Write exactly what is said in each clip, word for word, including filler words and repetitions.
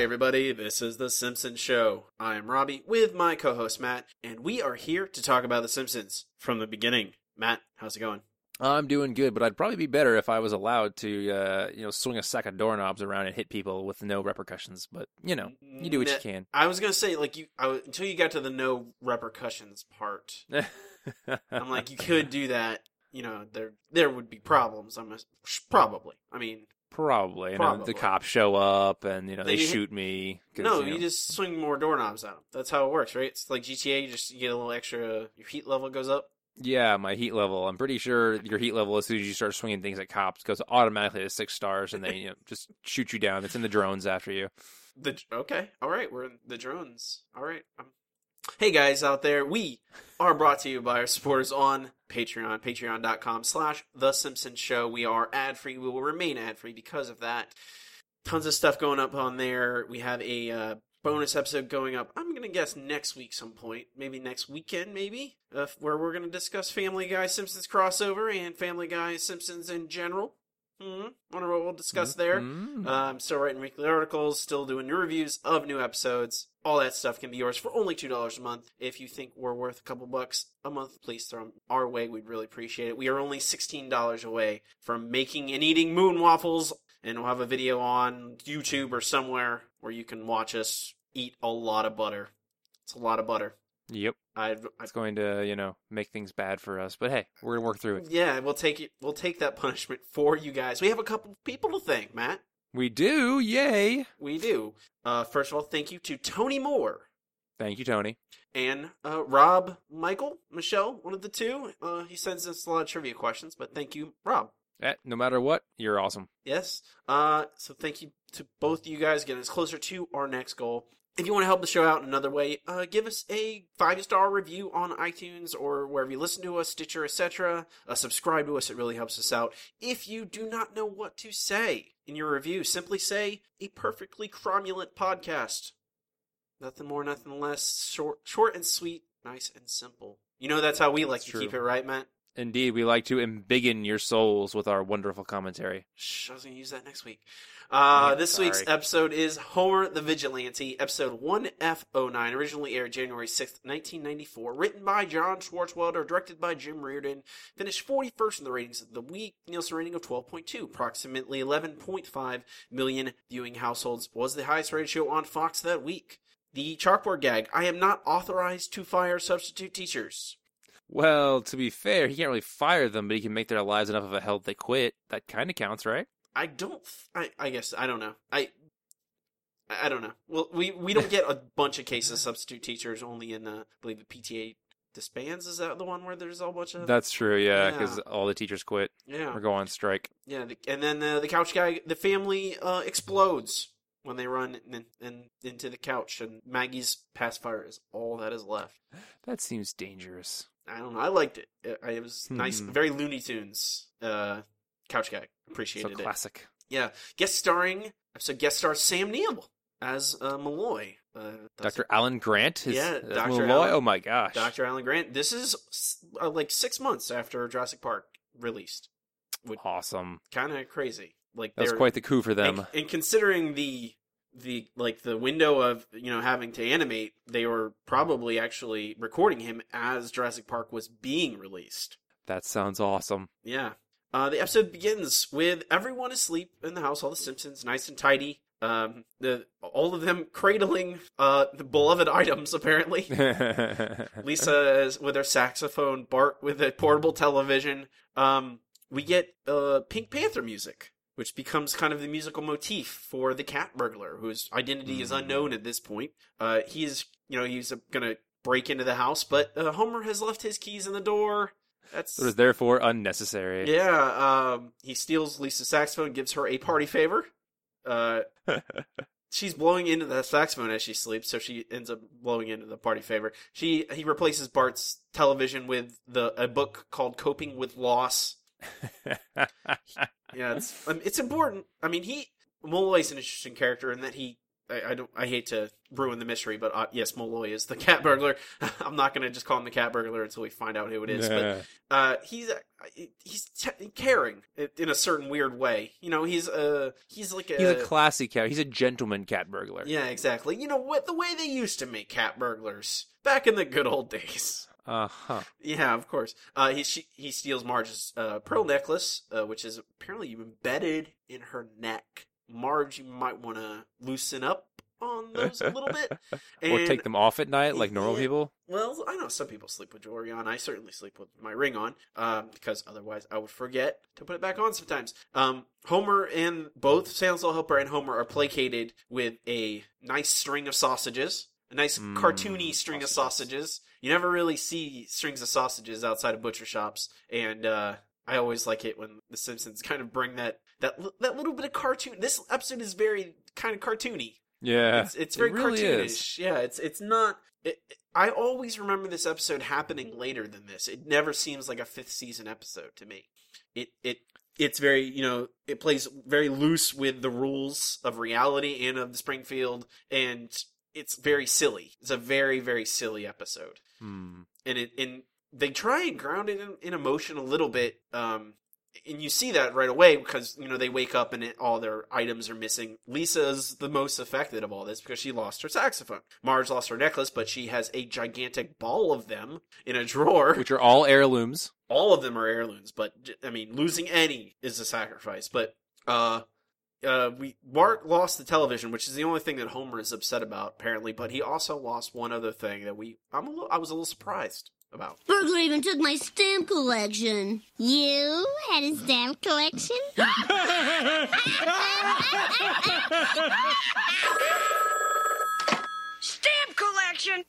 Hi, everybody. This is The Simpsons Show. I am Robbie with my co-host Matt, and we are here to talk about The Simpsons from the beginning. Matt, how's it going? I'm doing good, but I'd probably be better if I was allowed to, uh, you know, swing a sack of doorknobs around and hit people with no repercussions. But you know, you do what you can. I was gonna say, like, you I, until you got to the no repercussions part. I'm like, you could do that. You know, there there would be problems. I'm a, probably. I mean, probably. You probably. know, the cops show up and you know they you, shoot me. No, you, know. you just swing more doorknobs at them. That's how it works, right? It's like G T A. You just you get a little extra. Your heat level goes up. Yeah, my heat level. I'm pretty sure your heat level, as soon as you start swinging things at cops, goes automatically to six stars, and they you know, just shoot you down. It's in the drones after you. The okay, all right, we're in the drones. All right. Um, hey guys out there, we are brought to you by our supporters on Patreon, patreon.com slash The Simpsons Show. We are ad free. We will remain ad free because of that. Tons of stuff going up on there. We have a uh, bonus episode going up, I'm going to guess next week some point, maybe next weekend maybe, uh, where we're going to discuss Family Guy Simpsons crossover and Family Guy Simpsons in general. Mm-hmm. Wonder what we'll discuss there. Mm-hmm. Uh, I'm still writing weekly articles, still doing new reviews of new episodes. All that stuff can be yours for only two dollars a month. If you think we're worth a couple bucks a month, please throw them our way. We'd really appreciate it. We are only sixteen dollars away from making and eating moon waffles, and we'll have a video on YouTube or somewhere where you can watch us eat a lot of butter. It's a lot of butter. Yep. I've, I've, it's going to, you know, make things bad for us. But hey, we're going to work through it. Yeah, we'll take it. We'll take that punishment for you guys. We have a couple people to thank, Matt. We do. Yay. We do. Uh, first of all, thank you to Tony Moore. Thank you, Tony. And uh, Rob, Michael, Michelle, one of the two. Uh, he sends us a lot of trivia questions, but thank you, Rob. Eh, no matter what, you're awesome. Yes. Uh, so thank you to both you guys getting us closer to our next goal. If you want to help the show out in another way, uh, give us a five-star review on iTunes or wherever you listen to us, Stitcher, et cetera. Uh, subscribe to us. It really helps us out. If you do not know what to say in your review, simply say, a perfectly cromulent podcast. Nothing more, nothing less. Short, short and sweet, nice and simple. You know that's how we like that's to true. keep it, right, Matt? Indeed, we like to embiggen your souls with our wonderful commentary. Shh, I was going to use that next week. Uh, Yeah, this sorry. week's episode is Homer the Vigilante, episode one F oh nine, originally aired January sixth, nineteen ninety-four, written by John Swartzwelder, directed by Jim Reardon, finished forty-first in the ratings of the week, Nielsen rating of twelve point two, approximately eleven point five million viewing households, was the highest rated show on Fox that week. The chalkboard gag, I am not authorized to fire substitute teachers. Well, to be fair, he can't really fire them, but he can make their lives enough of a hell they quit. That kind of counts, right? I don't. I, I guess I don't know. I. I don't know. Well, we, we don't get a bunch of cases of substitute teachers. Only in the, I believe the P T A disbands. Is that the one where there's a whole bunch of? That's true. Yeah, because Yeah. all the teachers quit Yeah. or go on strike. Yeah. The, and then the the couch guy, the family uh, explodes when they run in, in, into the couch, and Maggie's pacifier is all that is left. That seems dangerous. I don't know. I liked it. It, it was nice, Hmm. very Looney Tunes. Uh, couch guy appreciated So it. classic. Yeah, guest starring, so guest star Sam Neill as uh, Malloy. Uh, Doctor Alan Grant? Is, Yeah, as Doctor Malloy? Alan- Oh my gosh. Doctor Alan Grant. This is uh, like six months after Jurassic Park released. Awesome. Kind of crazy. Like That was they're- quite the coup for them. And, and considering the the like the window of you know having to animate, they were probably actually recording him as Jurassic Park was being released. That sounds awesome. Yeah. Uh, the episode begins with everyone asleep in the house, all the Simpsons, nice and tidy. Um, the all of them cradling uh the beloved items. Apparently, Lisa is with her saxophone, Bart with a portable television. Um, we get uh Pink Panther music, which becomes kind of the musical motif for the cat burglar, whose identity is unknown at this point. Uh, he's you know he's uh, gonna break into the house, but uh, Homer has left his keys in the door. That's It was therefore unnecessary. yeah, um, he steals Lisa's saxophone, gives her a party favor. Uh, she's blowing into the saxophone as she sleeps, so she ends up blowing into the party favor. She he replaces Bart's television with the a book called Coping with Loss. Yeah, it's um, it's important. I mean, he Molloy's an interesting character in that he I, I don't. I hate to ruin the mystery, but uh, yes, Molloy is the cat burglar. I'm not going to just call him the cat burglar until we find out who it is. Yeah. But uh, he's uh, he's t- caring in a certain weird way. You know, he's uh he's like a He's a classy cat. He's a gentleman cat burglar. yeah, exactly. You know what the way they used to make cat burglars back in the good old days. Uh huh. Yeah, of course. Uh, he she, he steals Marge's uh, pearl necklace, uh, which is apparently embedded in her neck. Marge, you might want to loosen up on those a little bit, and, Or take them off at night like normal yeah, people. Well, I know some people sleep with jewelry on. I certainly sleep with my ring on, um, because otherwise I would forget to put it back on sometimes. Um, Homer and both Santa's Little Helper and Homer are placated with a nice string of sausages, a nice Mm, cartoony string sausages. of sausages. You never really see strings of sausages outside of butcher shops, and uh, I always like it when The Simpsons kind of bring that that that little bit of cartoon. This episode is very kind of cartoony. Yeah, It's, it's very it really cartoonish. is. Yeah, it's it's not. It, I always remember this episode happening later than this. It never seems like a fifth season episode to me. It it it's very, you know, it plays very loose with the rules of reality and of the Springfield, and it's very silly. It's a very very silly episode, Hmm. and it and they try and ground it in, in emotion a little bit. Um, and you see that right away because, you know, they wake up and it, all their items are missing. Lisa's the most affected of all this because she lost her saxophone. Marge lost her necklace, but she has a gigantic ball of them in a drawer. Which are all heirlooms. All of them are heirlooms, but, I mean, losing any is a sacrifice. But, uh... Uh, we Mark lost the television, which is the only thing that Homer is upset about, apparently. But he also lost one other thing that we I'm a little, I was a little surprised about. Burglar even took my stamp collection. You had a stamp collection? Stamp collection!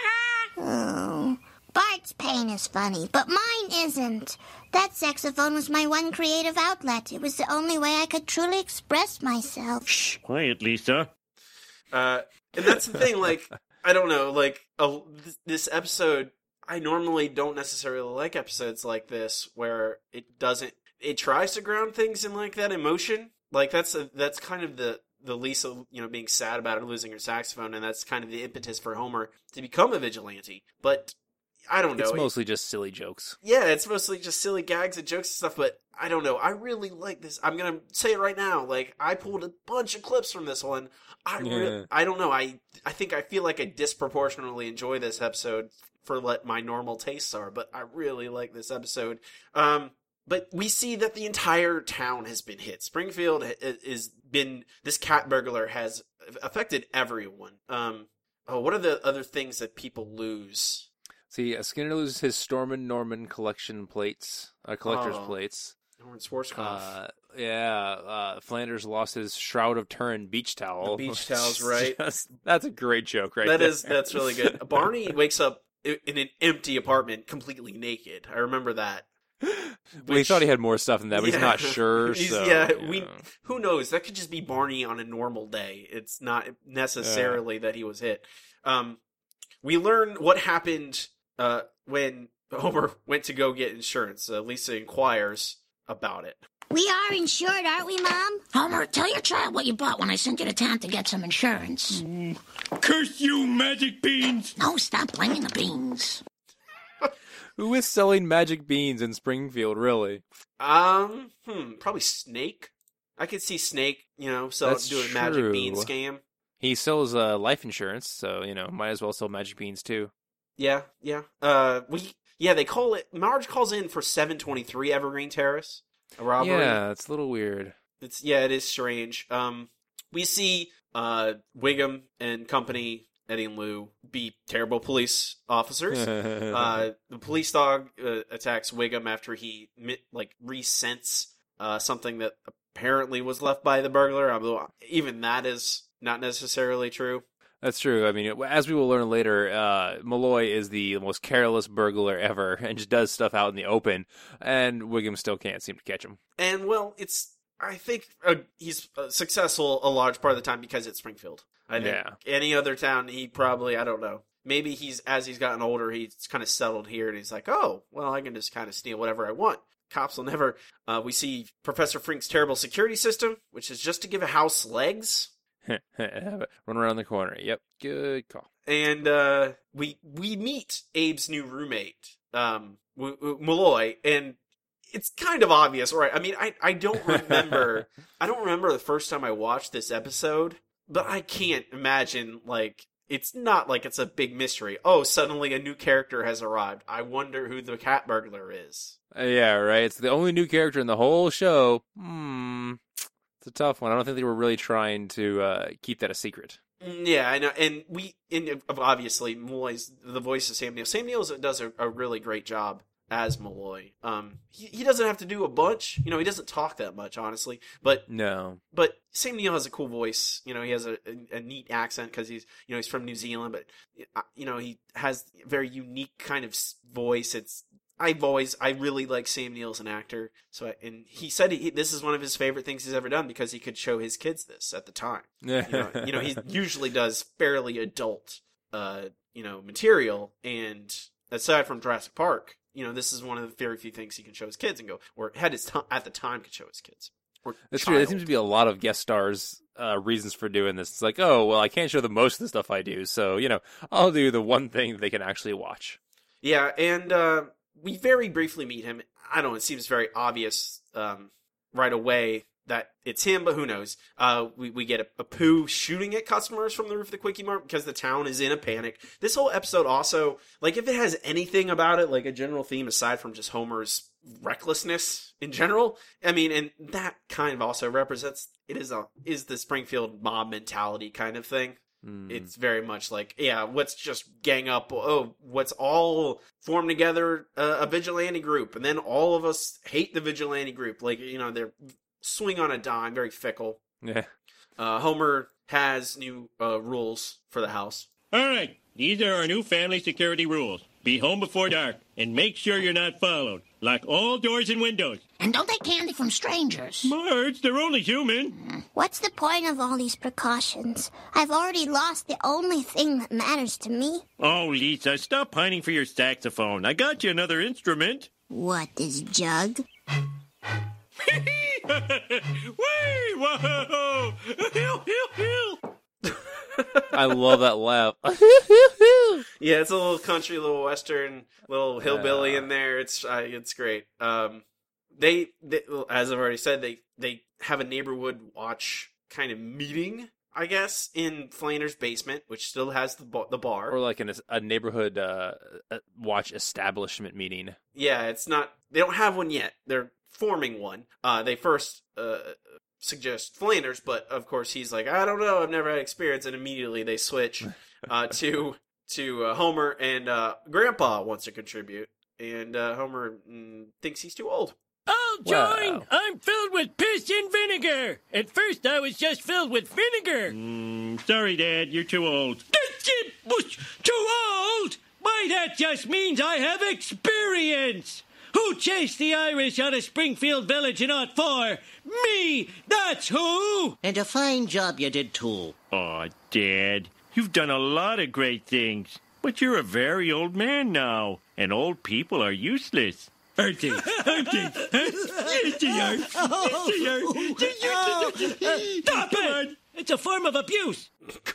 Oh, Bart's pain is funny, but mine isn't. That saxophone was my one creative outlet. It was the only way I could truly express myself. Shh, quiet, Lisa. Uh, and that's the thing. Like, I don't know. Like, uh, this, this episode, I normally don't necessarily like episodes like this where it doesn't. It tries to ground things in like that emotion. Like that's a, that's kind of the the Lisa, you know, being sad about her losing her saxophone, and that's kind of the impetus for Homer to become a vigilante. But I don't know. It's mostly just silly jokes. Yeah, it's mostly just silly gags and jokes and stuff, but I don't know. I really like this. I'm going to say it right now. Like, I pulled a bunch of clips from this one. I re- Yeah. I don't know. I I think I feel like I disproportionately enjoy this episode for what my normal tastes are, but I really like this episode. Um, but we see that the entire town has been hit. Springfield has been, this cat burglar has affected everyone. Um, oh, what are the other things that people lose? See, uh, Skinner loses his Storm and Norman collection plates, uh, collector's Oh. plates. Norman Schwarzkopf. Uh, yeah, uh, Flanders lost his Shroud of Turin beach towel. The beach which towel's is right. just- that's a great joke, right That there. is that's really good. Barney wakes up i- in an empty apartment, completely naked. I remember that. Well, he thought he had more stuff than that, but Yeah. he's not sure. He's- so, yeah, you we know. who knows? That could just be Barney on a normal day. It's not necessarily that he was hit. Um, we learn what happened uh, when Homer went to go get insurance. Uh, Lisa inquires about it. We are insured, aren't we, Mom? Homer, tell your child what you bought when I sent you to town to get some insurance. Curse you, magic beans! No, stop blaming the beans. Who is selling magic beans in Springfield, really? Um, hmm, probably Snake. I could see Snake, you know, so That's doing a magic bean true. scam. He sells uh, life insurance, so, you know, might as well sell magic beans, too. Yeah, yeah. Uh, we yeah they call it. Marge calls in for seven twenty three Evergreen Terrace, a robbery. Yeah, it's a little weird. It's yeah, it is strange. Um, we see uh Wiggum and company, Eddie and Lou, be terrible police officers. uh, the police dog uh, attacks Wiggum after he mi- like resents uh something that apparently was left by the burglar. Although even that is not necessarily true. That's true. I mean, as we will learn later, uh, Malloy is the most careless burglar ever and just does stuff out in the open, and Wiggum still can't seem to catch him. And, well, it's, I think uh, he's uh, successful a large part of the time because it's Springfield. I think Yeah. any other town, he probably, I don't know. Maybe he's, as he's gotten older, he's kind of settled here and he's like, oh, well, I can just kind of steal whatever I want. Cops will never, uh, we see Professor Frink's terrible security system, which is just to give a house legs. Run around the corner. Yep, good call. And uh, we we meet Abe's new roommate, um, w- w- Malloy, and it's kind of obvious, right? I mean, I, I don't remember I don't remember the first time I watched this episode, but I can't imagine, like, it's not like it's a big mystery. Oh, suddenly a new character has arrived. I wonder who the cat burglar is. Uh, yeah, right. It's the only new character in the whole show. Hmm, it's a tough one. I don't think they were really trying to uh, keep that a secret. Yeah, I know, and we, and obviously, Malloy's the voice of Sam Neill. Sam Neill does a, a really great job as Malloy. Um, he, he doesn't have to do a bunch. You know, he doesn't talk that much, honestly. But No. but Sam Neill has a cool voice. You know, he has a, a, a neat accent because he's, you know, he's from New Zealand. But uh, you know, he has a very unique kind of s- voice. It's I've always I really like Sam Neill as an actor. So I, and he said he, this is one of his favorite things he's ever done because he could show his kids this at the time. You know, you know, he usually does fairly adult, uh, you know, material. And aside from Jurassic Park, you know, this is one of the very few things he can show his kids and go, or had his t- at the time could show his kids. Or That's child. true. There seems to be a lot of guest stars' uh, reasons for doing this. It's like, oh, well, I can't show them most of the stuff I do, so, you know, I'll do the one thing that they can actually watch. Yeah, and uh, we very briefly meet him. I don't know, it seems very obvious um, right away that it's him, but who knows? Uh, we, we get a, a Pooh shooting at customers from the roof of the Quickie Mart because the town is in a panic. This whole episode also, like, if it has anything about it, like a general theme aside from just Homer's recklessness in general, I mean, and that kind of also represents, it is a is the Springfield mob mentality kind of thing. Mm. It's very much like, yeah, let's just gang up. Oh, let's all form together uh, a vigilante group, and then all of us hate the vigilante group. Like, you know, they're swing on a dime, very fickle. Yeah. Uh, Homer has new uh, rules for the house. All right, these are our new family security rules. Be home before dark, and make sure you're not followed. Lock all doors and windows. And don't take candy from strangers. Marge, they're only human. What's the point of all these precautions? I've already lost the only thing that matters to me. Oh, Lisa, stop pining for your saxophone. I got you another instrument. What is Jug? Whee! Whoa! Hill, hill, hill! I love that laugh. Yeah, it's a little country, little western, little hillbilly in there. It's uh, it's great. Um, they, they, as I've already said, they they have a neighborhood watch kind of meeting, I guess, in Flander's basement, which still has the ba- the bar. Or like an, a neighborhood uh, watch establishment meeting. Yeah, it's not. They don't have one yet. They're forming one. Uh, they first uh, suggest Flanders, but of course he's like, I don't know, I've never had experience, and immediately they switch uh, to to uh, Homer, and uh, Grandpa wants to contribute, and uh, Homer mm, thinks he's too old. I'll join! Wow. I'm filled with piss and vinegar! At first I was just filled with vinegar! Mm, sorry, Dad, you're too old. Too old? Why, that just means I have experience! Who chased the Irish out of Springfield Village in oh four? Me! That's who! And a fine job you did, too. Aw, Dad, you've done a lot of great things. But you're a very old man now, and old people are useless. Aren't they? Aren't they? Yes, they are. Yes, they are. Stop it! It's a form of abuse.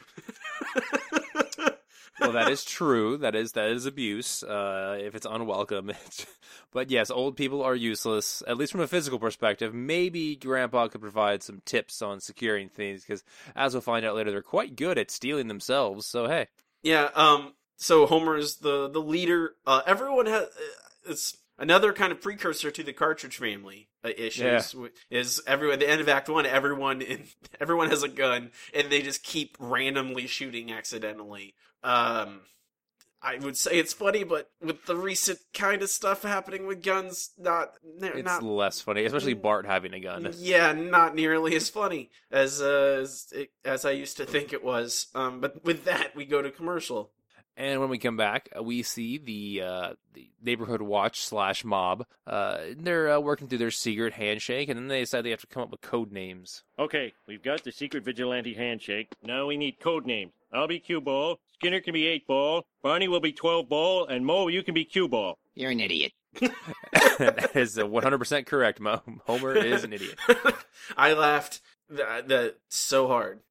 Well, that is true. That is that is abuse. Uh, if it's unwelcome, it's... but yes, old people are useless. At least from a physical perspective. Maybe Grandpa could provide some tips on securing things, because as we'll find out later, they're quite good at stealing themselves. So hey, Yeah. Um. So Homer is the the leader. Uh. Everyone has. Uh, it's another kind of precursor to the Cartridge Family uh, issues. Yeah. Is everyone at the end of Act One? Everyone in everyone has a gun, and they just keep randomly shooting accidentally. Um, I would say it's funny, but with the recent kind of stuff happening with guns, not it's not less funny, especially Bart having a gun. yeah, not nearly as funny as uh, as, it, as I used to think it was. Um, but with that, we go to commercial. And when we come back, we see the uh, the neighborhood watch slash mob. Uh, they're uh, working through their secret handshake, and then they decide they have to come up with code names. Okay, we've got the secret vigilante handshake. Now we need code names. I'll be Cue Ball, Skinner can be eight Ball, Barney will be twelve Ball, and Mo, you can be Cue Ball. You're an idiot. That is one hundred percent correct, Mo. Homer is an idiot. I laughed the, the so hard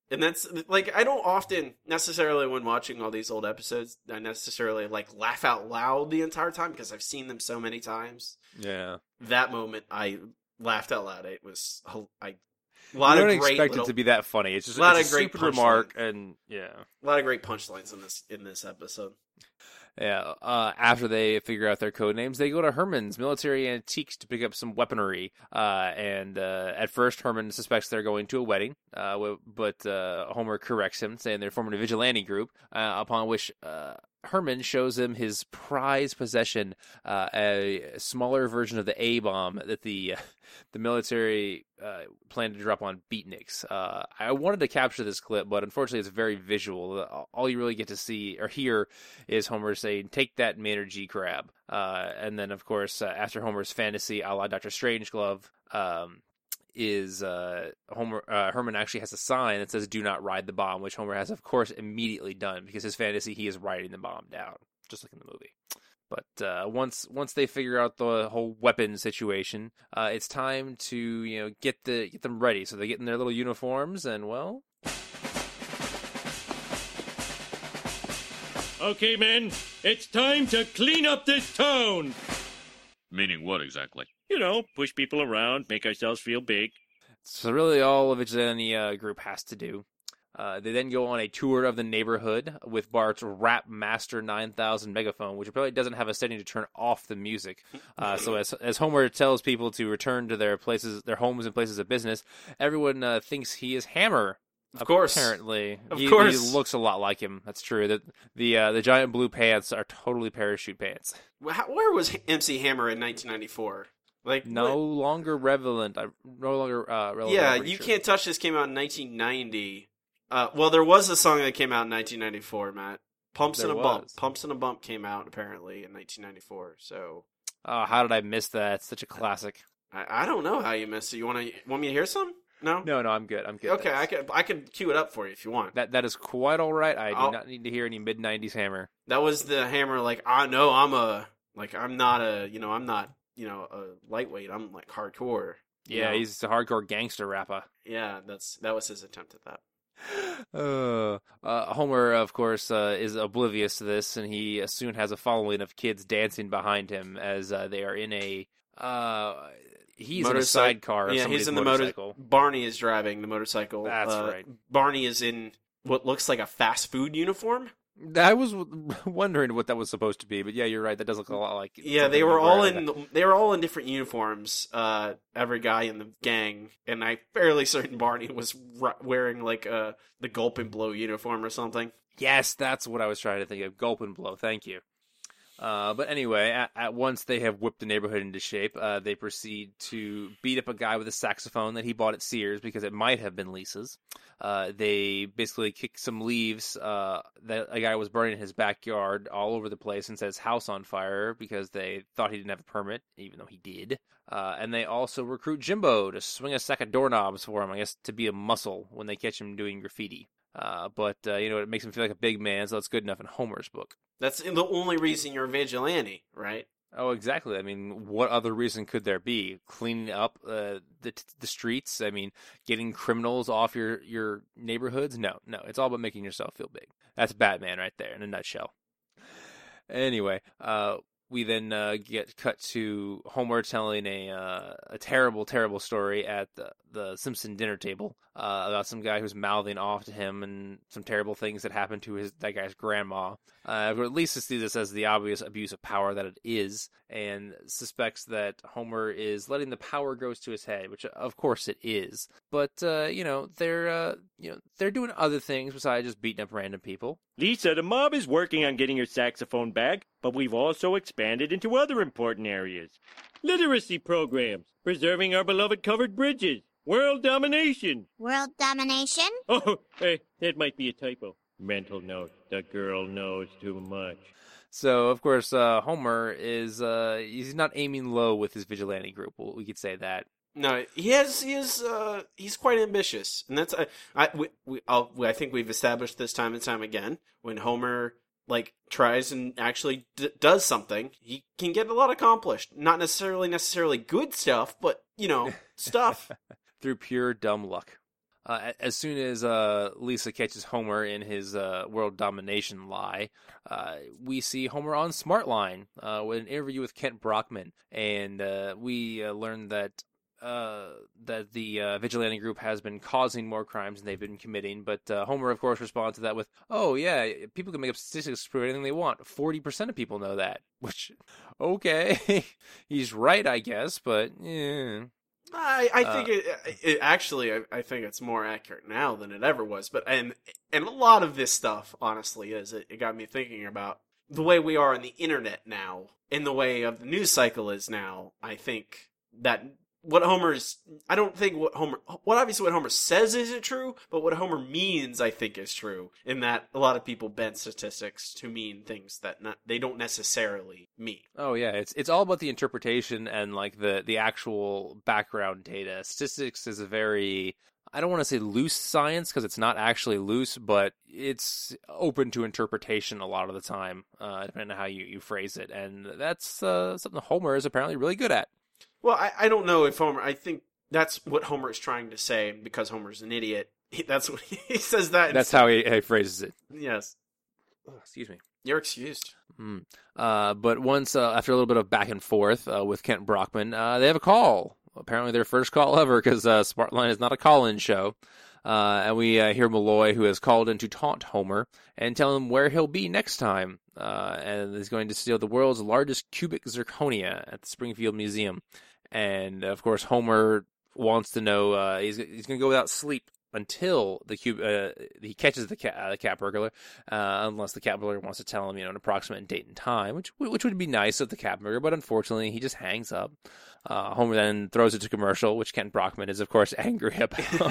And that's, like, I don't often, necessarily when watching all these old episodes, I necessarily, like, laugh out loud the entire time, because I've seen them so many times. Yeah. That moment, I laughed out loud. It was, I, a lot you of don't great expect little, it to be that funny. It's just a lot it's of a great stupid remark, punchlines. and yeah. A lot of great punchlines in this, in this episode. Yeah, uh, after they figure out their code names, they go to Herman's Military Antiques to pick up some weaponry. Uh, and uh, at first, Herman suspects they're going to a wedding, uh, but uh, Homer corrects him, saying they're forming a vigilante group, uh, upon which uh, Herman shows him his prized possession, uh, a smaller version of the A-bomb that the uh, the military uh, planned to drop on beatniks. Uh, I wanted to capture this clip, but unfortunately it's very visual. All you really get to see or hear is Homer saying, "Take that, Maynard G. Crab." Uh, and then, of course, uh, after Homer's fantasy a la Doctor Strangelove, um, is uh, Homer uh, Herman actually has a sign that says "Do not ride the bomb," which Homer has, of course, immediately done because his fantasy he is riding the bomb down, just like in the movie. But uh, once once they figure out the whole weapon situation, uh, it's time to you know get the get them ready. So they get in their little uniforms, and well, Okay, men, it's time to clean up this town. Meaning what exactly? You know, push people around, make ourselves feel big. so really all of Vigilante uh, group has to do. Uh, they then go on a tour of the neighborhood with Bart's Rap Master nine thousand megaphone, which probably doesn't have a setting to turn off the music. Uh, so as as Homer tells people to return to their places, their homes and places of business, everyone uh, thinks he is Hammer. Of course. Apparently. Of he, course. He looks a lot like him. That's true. The the, uh, the giant blue pants are totally parachute pants. How, where was M C Hammer in nineteen ninety-four? Like No what? longer relevant. I, no longer uh, relevant. Yeah, I'm pretty You sure. Can't Touch This came out in nineteen ninety. Uh, well, there was a song that came out in nineteen ninety-four, Matt. Pumps There and a Bump. was. Pumps and a Bump came out, apparently, in nineteen ninety-four. So, Oh, how did I miss that? It's such a classic. I, I don't know how you missed it. You want to want me to hear some? No? No, no, I'm good. I'm good. Okay, I could, I could cue it up for you if you want. That that is quite all right. I do I'll- not need to hear any mid nineties Hammer. That was the Hammer, like, I know I'm a, like, I'm not a, you know, I'm not, you know, a lightweight. I'm, like, hardcore. you Yeah, know? he's a hardcore gangster rapper. Yeah, that's that was his attempt at that. Uh, uh, Homer, of course, uh, is oblivious to this, and he soon has a following of kids dancing behind him as uh, they are in a. Uh, he's in a Motorcyc- sidecar. Of Yeah, somebody's he's in the motorcycle. motor. Barney is driving the motorcycle. That's Uh, right. Barney is in what looks like a fast food uniform. I was w- wondering what that was supposed to be, but yeah, you're right. That does look a lot like. Yeah, something they you were wear all at in. a- They were all in different uniforms. Uh, every guy in the gang, and I'm fairly certain Barney was ri- wearing like uh the Gulp and Blow uniform or something. Yes, that's what I was trying to think of. Gulp and blow. Thank you. Uh, but anyway, at, at once they have whipped the neighborhood into shape, uh, they proceed to beat up a guy with a saxophone that he bought at Sears because it might have been Lisa's. Uh, they basically kick some leaves uh, that a guy was burning in his backyard all over the place and set his house on fire because they thought he didn't have a permit, even though he did. Uh, and they also recruit Jimbo to swing a sack of doorknobs for him, I guess, to be a muscle when they catch him doing graffiti. Uh, but, uh, you know, it makes him feel like a big man, so it's good enough in Homer's book. That's the only reason you're a vigilante, right? Oh, exactly. I mean, what other reason could there be? Cleaning up uh, the the streets? I mean, getting criminals off your, your neighborhoods? No, no. It's all about making yourself feel big. That's Batman right there in a nutshell. Anyway, uh, we then uh, get cut to Homer telling a uh, a terrible, terrible story at the, the Simpson dinner table uh, about some guy who's mouthing off to him and some terrible things that happened to his that guy's grandma. Uh, but at least to see this as the obvious abuse of power that it is, and suspects that Homer is letting the power go to his head, which of course it is. But uh, you know they're uh, you know they're doing other things besides just beating up random people. Lisa, the mob is working on getting your saxophone back, but we've also expanded into other important areas. Literacy programs, preserving our beloved covered bridges, world domination. World domination? Oh, hey, that might be a typo. Mental note, the girl knows too much. So, of course, uh, Homer is, uh, he's not aiming low with his vigilante group. Well, we could say that. No, he has. He is. Uh, he's quite ambitious, and that's. I. I. We, we, I'll, I think we've established this time and time again. When Homer like tries and actually d- does something, he can get a lot accomplished. Not necessarily necessarily good stuff, but you know, stuff. Through pure dumb luck. Uh, as soon as uh, Lisa catches Homer in his uh, world domination lie, uh, we see Homer on Smartline uh, with an interview with Kent Brockman, and uh, we uh, learn that uh, that the uh, vigilante group has been causing more crimes than they've been committing. But uh, Homer, of course, responds to that with, "Oh yeah, people can make up statistics to prove anything they want. Forty percent of people know that." Which, okay, he's right, I guess, but yeah. I, I think Uh, it, it actually I, I think it's more accurate now than it ever was. But and and a lot of this stuff, honestly, is it, it got me thinking about the way we are on the internet now, in the way of the news cycle is now. I think that what Homer's I don't think what Homer what obviously what Homer says isn't true, but what Homer means I think is true. In that a lot of people bend statistics to mean things that not, they don't necessarily mean. Oh yeah, it's it's all about the interpretation and like the the actual background data. Statistics is a very, I don't want to say loose science because it's not actually loose, but it's open to interpretation a lot of the time, uh, depending on how you, you phrase it. And that's uh, something Homer is apparently really good at. Well, I, I don't know if Homer. I think that's what Homer is trying to say, and because Homer's an idiot, he, that's what he, he says. That That's how he, he phrases it. Yes, Oh, excuse me. you're excused. Mm. Uh, but once, uh, after a little bit of back and forth uh, with Kent Brockman, uh, they have a call. Apparently their first call ever, because uh, Smartline is not a call-in show. Uh, and we uh, hear Malloy, who has called in to taunt Homer and tell him where he'll be next time. Uh, and he's going to steal the world's largest cubic zirconia at the Springfield Museum. And, of course, Homer wants to know, uh, he's, he's going to go without sleep until the cube, uh, he catches the cat, uh, the cat burglar, uh, unless the cat burglar wants to tell him, you know, an approximate date and time, which which would be nice of the cat burglar, but unfortunately he just hangs up. Uh, Homer then throws it to commercial, which Kent Brockman is, of course, angry about.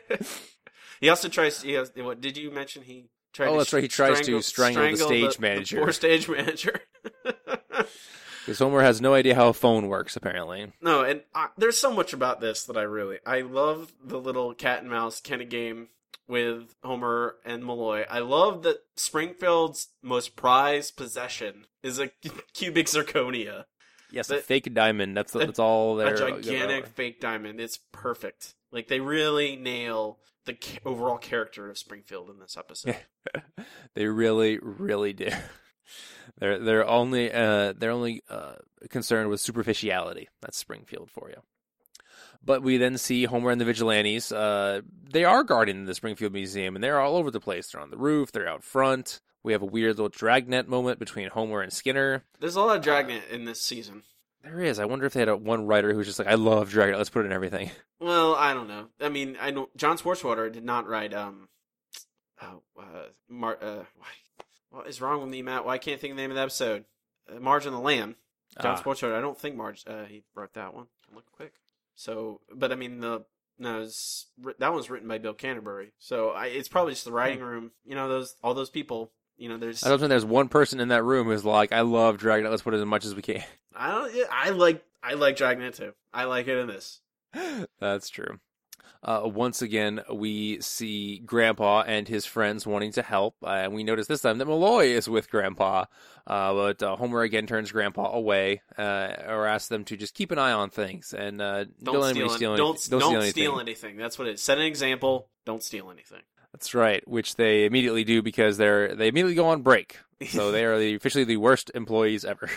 He also tries. He has, what did you mention? He tried. Oh, to that's right. He tries to strangle the stage manager. The poor stage manager. Because Homer has no idea how a phone works, apparently. No, and uh, there's so much about this that I really I love the little cat and mouse kind of game with Homer and Malloy. I love that Springfield's most prized possession is a cubic zirconia. Yes, But- a fake diamond. That's that's all there. A gigantic fake diamond. It's perfect. Like they really nail the ca- overall character of Springfield in this episode. They really, really do. They're they're only uh, they're only uh, concerned with superficiality. That's Springfield for you. But we then see Homer and the Vigilantes. Uh, they are guarding the Springfield Museum, and they're all over the place. They're on the roof. They're out front. We have a weird little dragnet moment between Homer and Skinner. There's a lot of Dragnet in this season. There is. I wonder if they had a, one writer who's just like, I love Dragnet. Let's put it in everything. Well, I don't know. I mean, I know John Swartzwater did not write. Um, oh, uh, Mar- uh, why, what is wrong with me, Matt? Why can't I think of the name of the episode? Uh, Marge and the Lamb. John Ah. Swartzwater. I don't think Marge. Uh, he wrote that one. Look quick. So, but I mean the no, it's, that one's written by Bill Canterbury. So I, it's probably just the writing room. You know, those all those people. You know, there's. I don't think there's one person in that room who's like, I love Dragnet. Let's put it as much as we can. I don't. yeah, I like. I like Dragnet too. I like it in this. That's true. Uh, once again, we see Grandpa and his friends wanting to help, uh, and we notice this time that Malloy is with Grandpa, uh, but uh, Homer again turns Grandpa away, uh, or asks them to just keep an eye on things, and uh, don't, Don't, let steal, anybody any- steal, any- don't, don't don't steal anything. steal anything. That's what it is. Set an example. Don't steal anything. That's right, which they immediately do because they're they immediately go on break, so they are the, officially the worst employees ever.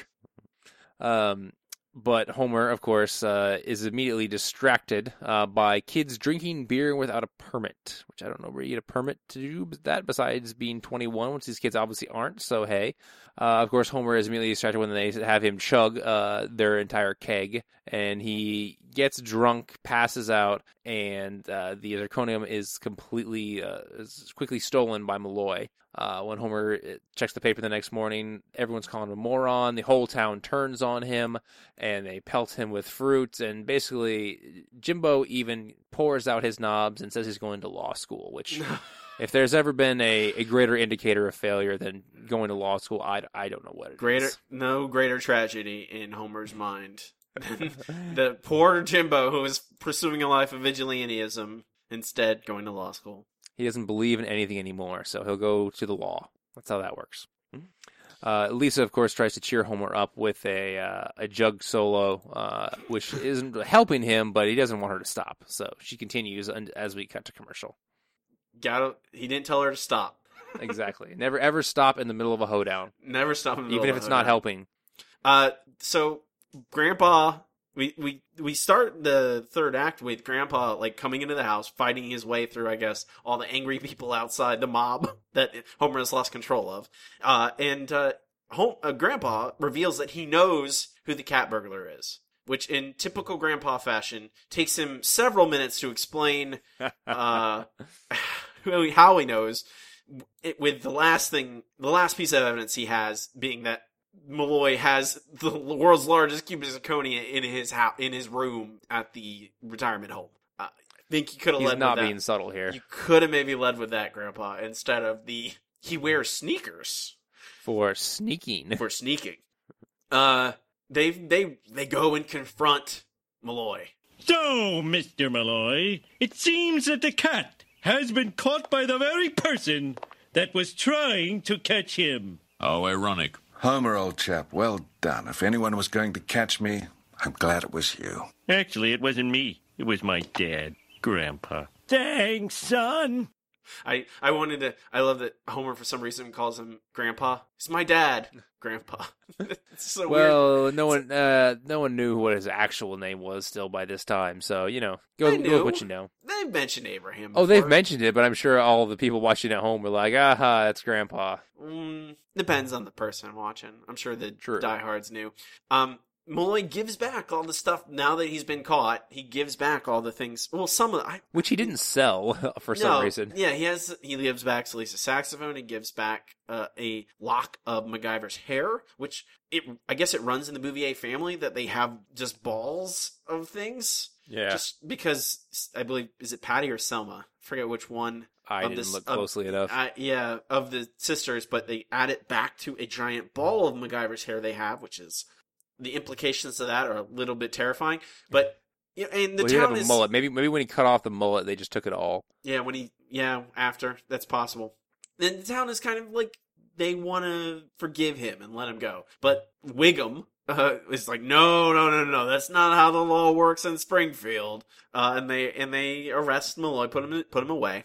Um, but Homer, of course, uh, is immediately distracted uh, by kids drinking beer without a permit, which I don't know where you get a permit to do that besides being twenty-one, which these kids obviously aren't, so hey. Uh, of course, Homer is immediately distracted when they have him chug uh, their entire keg, and he gets drunk, passes out, and uh, the zirconium is completely, uh, is quickly stolen by Malloy. Uh, when Homer checks the paper the next morning, everyone's calling him a moron. The whole town turns on him, and they pelt him with fruit. And basically, Jimbo even pours out his knobs and says he's going to law school, which, if there's ever been a, a greater indicator of failure than going to law school, I, I don't know what it Greater, is. no greater tragedy in Homer's mind than the poor Jimbo who is pursuing a life of vigilantism, instead going to law school. He doesn't believe in anything anymore, so he'll go to the law. That's how that works. Uh, Lisa, of course, tries to cheer Homer up with a uh, a jug solo, uh, which isn't helping him, but he doesn't want her to stop. So she continues as we cut to commercial. Got He didn't tell her to stop. Exactly. Never ever stop in the middle of a hoedown. Never stop in the middle even of if it's a not hoedown. helping. Uh, so Grandpa, we, we we start the third act with Grandpa like coming into the house, fighting his way through, I guess, all the angry people outside, the mob that Homer has lost control of. Uh, and uh, Home, uh, Grandpa reveals that he knows who the cat burglar is, which in typical Grandpa fashion takes him several minutes to explain uh, how he knows. It, with the last thing, the last piece of evidence he has being that Malloy has the world's largest cube of zirconia in his house, in his room at the retirement home. Uh, I think you could have He's led not with that. being subtle here. You could have maybe led with that, Grandpa, instead of the he wears sneakers For sneaking. for sneaking. Uh, they they they go and confront Malloy. So, Mister Malloy, it seems that the cat has been caught by the very person that was trying to catch him. How ironic. Homer, old chap, well done. If anyone was going to catch me, I'm glad it was you. Actually, it wasn't me. It was my dad, Grandpa. Thanks, son. I, I wanted to. I love that Homer for some reason calls him Grandpa. He's my dad, Grandpa. It's so weird. Well, no one, uh, no one knew what his actual name was still by this time. So you know, go, They go knew. with what you know. They mentioned Abraham. Oh, they've before. mentioned it, but I'm sure all the people watching at home were like, "Aha, that's Grandpa." Mm, depends on the person watching. I'm sure the True. diehards knew. Um, Malloy gives back all the stuff now that he's been caught. He gives back all the things. Well, some of I, Which he didn't sell for some no, reason. Yeah, he has. He gives back Lisa's saxophone. He gives back uh, a lock of MacGyver's hair, which it. I guess it runs in the Bouvier family that they have just balls of things. Yeah, Just because I believe is it Patty or Selma? I forget which one. I of didn't this- look of- closely enough. Uh, yeah, of the sisters, but they add it back to a giant ball of MacGyver's hair they have, which is the implications of that are a little bit terrifying. But you know, and the well, he had town a is mullet. Maybe, maybe when he cut off the mullet, they just took it all. yeah when he yeah after that's possible. Then the town is kind of like they want to forgive him and let him go, but Wiggum uh, is like no no no no that's not how the law works in Springfield, uh, and they and they arrest Malloy, put him put him away.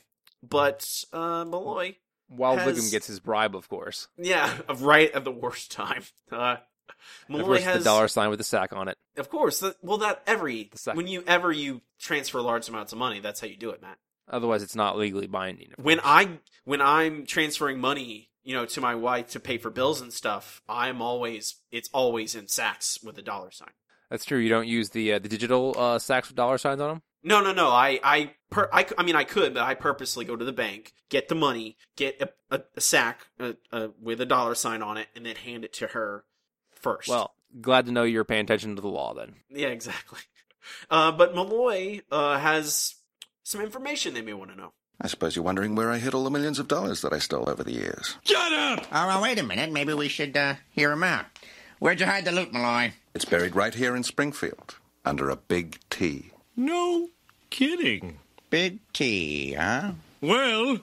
But uh, Malloy, While has- Wiggum gets his bribe, of course. yeah, right at the worst time. Uh, Of Malloy course, has the dollar sign with the sack on it. Of course, that, well, that every The sack. when you ever you transfer large amounts of money, that's how you do it, Matt. Otherwise, it's not legally binding. of When course. I when I'm transferring money, you know, to my wife to pay for bills and stuff, I'm always it's always in sacks with a dollar sign. That's true. You don't use the uh, the digital uh, sacks with dollar signs on them. No, no, no. I, I, per, I, I mean, I could, but I purposely go to the bank, get the money, get a, a, a sack uh, uh, with a dollar sign on it, and then hand it to her first. Well, glad to know you're paying attention to the law then. yeah, exactly. Uh, but Malloy uh, has some information they may want to know. I suppose you're wondering where I hid all the millions of dollars that I stole over the years. Shut up! Oh, well, wait a minute. Maybe we should uh, hear him out. Where'd you hide the loot, Malloy? It's buried right here in Springfield, under a big T. No kidding. Big T, huh? Well,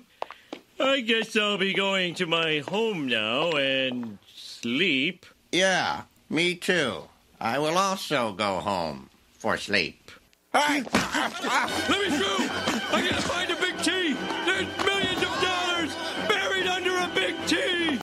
I guess I'll be going to my home now and sleep. Yeah, me too. I will also go home for sleep. Hey! Let me through! I gotta find a big T! There's millions of dollars buried under a big T!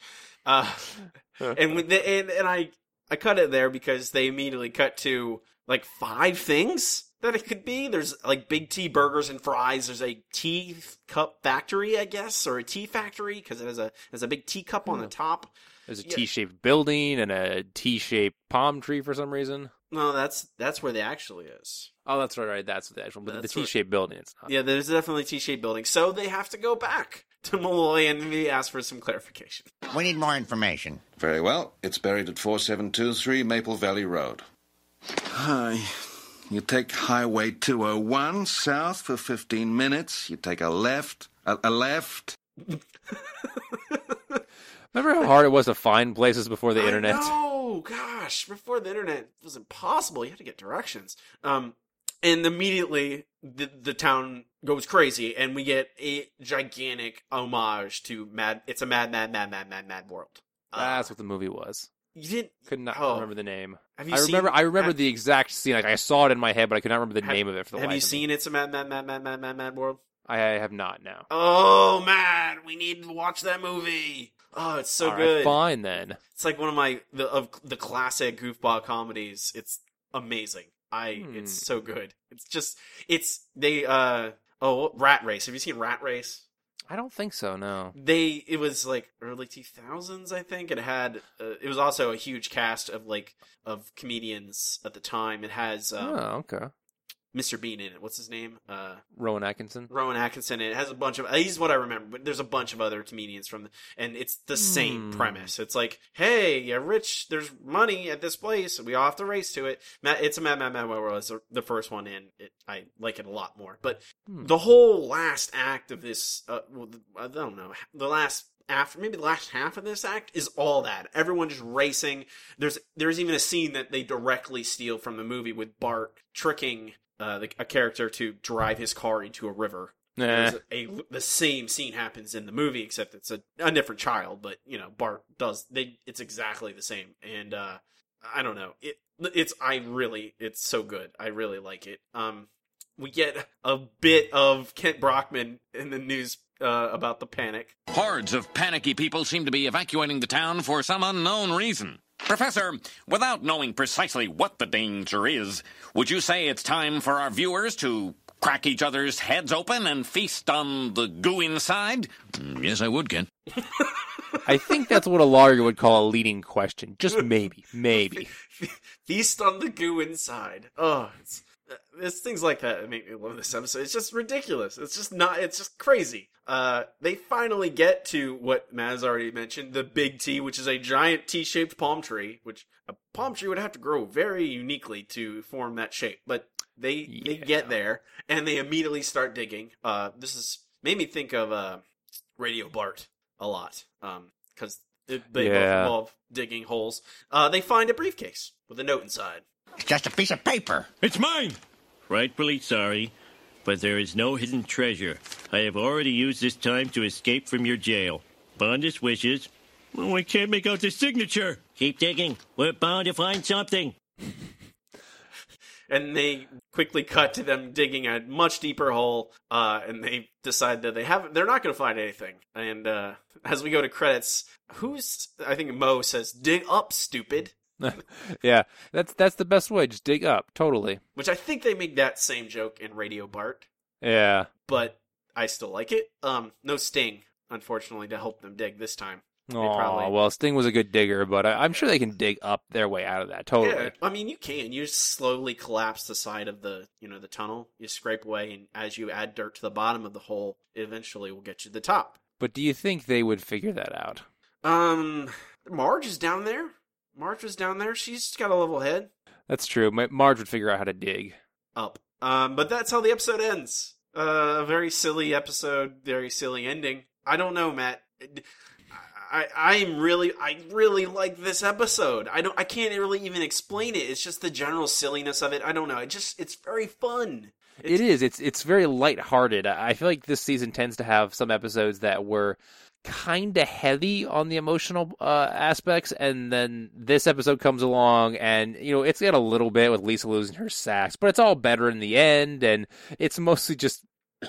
Uh, and with the, and, and I I cut it there because they immediately cut to like five things that it could be. There's like Big T burgers and fries. There's a tea cup factory, I guess, or a tea factory because it has a has a big teacup on the top. There's a Yeah. T-shaped building and a T-shaped palm tree for some reason. No, that's that's where they actually is. Oh, that's right, right. That's the actual, but the That's what- T-shaped building. It's not. Yeah, there's definitely a T-shaped building. So they have to go back to Malloy and we ask for some clarification. We need more information. Very well. It's buried at four seven two three Maple Valley Road. Hi. You take Highway two oh one south for fifteen minutes. You take a left. A, a left. Remember how hard it was to find places before the internet? Oh gosh, before the internet it was impossible. You had to get directions. Um, and immediately the the town goes crazy, and we get a gigantic homage to Mad. It's a Mad, Mad, Mad, Mad, Mad, Mad World. That's what the movie was. You didn't Could not oh. remember the name. Have you I remember. seen, I remember have, the exact scene. Like I saw it in my head, but I could not remember the have, name of it for the Have life you of seen me. It's a Mad, Mad, Mad, Mad, Mad, Mad, Mad World? I have not now. Oh man, we need to watch that movie. Oh, it's so All good. right, fine then. It's like one of my the of the classic goofball comedies. It's amazing. I Hmm. it's so good. It's just it's they uh oh Rat Race. Have you seen Rat Race? I don't think so. No. They it was like early two thousands, I think. It had uh, it was also a huge cast of like of comedians at the time. It has um, oh, okay. Mister Bean in it. What's his name? Uh, Rowan Atkinson. Rowan Atkinson. It has a bunch of. He's what I remember. But there's a bunch of other comedians from, the, and it's the same Hmm. premise. It's like, hey, you're rich. There's money at this place. We all have to race to it. Matt, it's a Mad Mad Mad Mad World. It's the first one, and it, I like it a lot more. But Hmm. the whole last act of this, uh, well, I don't know, the last. After maybe the last half of this act is all that everyone just racing. There's there's even a scene that they directly steal from the movie with Bart tricking uh, the, a character to drive his car into a river. Nah. There's A, a, the same scene happens in the movie, except it's a, a different child. But you know, Bart does they. It's exactly the same, and uh, I don't know. It it's I really it's so good. I really like it. Um, we get a bit of Kent Brockman in the news. Uh, about the panic. Hordes of panicky people seem to be evacuating the town for some unknown reason. Professor, without knowing precisely what the danger is, would you say it's time for our viewers to crack each other's heads open and feast on the goo inside? Mm, yes, I would, Ken. I think that's what a lawyer would call a leading question. Just maybe, maybe. Feast on the goo inside. Oh, it's, it's things like that that make me love this episode. It's just ridiculous. It's just not. It's just crazy. Uh, they finally get to what Matt has already mentioned, the Big T, which is a giant T-shaped palm tree. Which a palm tree would have to grow very uniquely to form that shape, but they Yeah. they get there and they immediately start digging. Uh, this is made me think of uh, Radio Bart a lot. Um, because they both Yeah. involve digging holes. Uh, they find a briefcase with a note inside. It's just a piece of paper. It's mine! Rightfully sorry, but there is no hidden treasure. I have already used this time to escape from your jail. Fondest wishes. Oh, I can't make out the signature. Keep digging. We're bound to find something. And they quickly cut to them digging a much deeper hole, uh, and they decide that they haven't, they're not going to find anything. And uh, as we go to credits, who's, I think Mo says, dig up, stupid. Yeah, that's that's the best way. Just dig up, totally. Which I think they make that same joke in Radio Bart, Yeah. but I still like it. Um, no Sting, unfortunately, to help them dig this time. They Oh, probably- well, Sting was a good digger, but I, I'm sure they can dig up their way out of that. Totally. Yeah, I mean, you can. You just slowly collapse the side of the, you know, the tunnel. You scrape away, and as you add dirt to the bottom of the hole, it eventually will get you to the top. But do you think they would figure that out? Um, Marge is down there. Marge was down there. She's got a level head. That's true. Ma- Marge would figure out how to dig. Up. Um, but that's how the episode ends. Uh, a very silly episode, very silly ending. I don't know, Matt. I, I'm really, I really like this episode. I don't, I can't really even explain it. It's just the general silliness of it. I don't know. It just, it's very fun. It's, It is. It's it's very lighthearted. I I feel like this season tends to have some episodes that were kind of heavy on the emotional uh, aspects, and then this episode comes along, and you know it's got a little bit with Lisa losing her sax, but it's all better in the end, and it's mostly just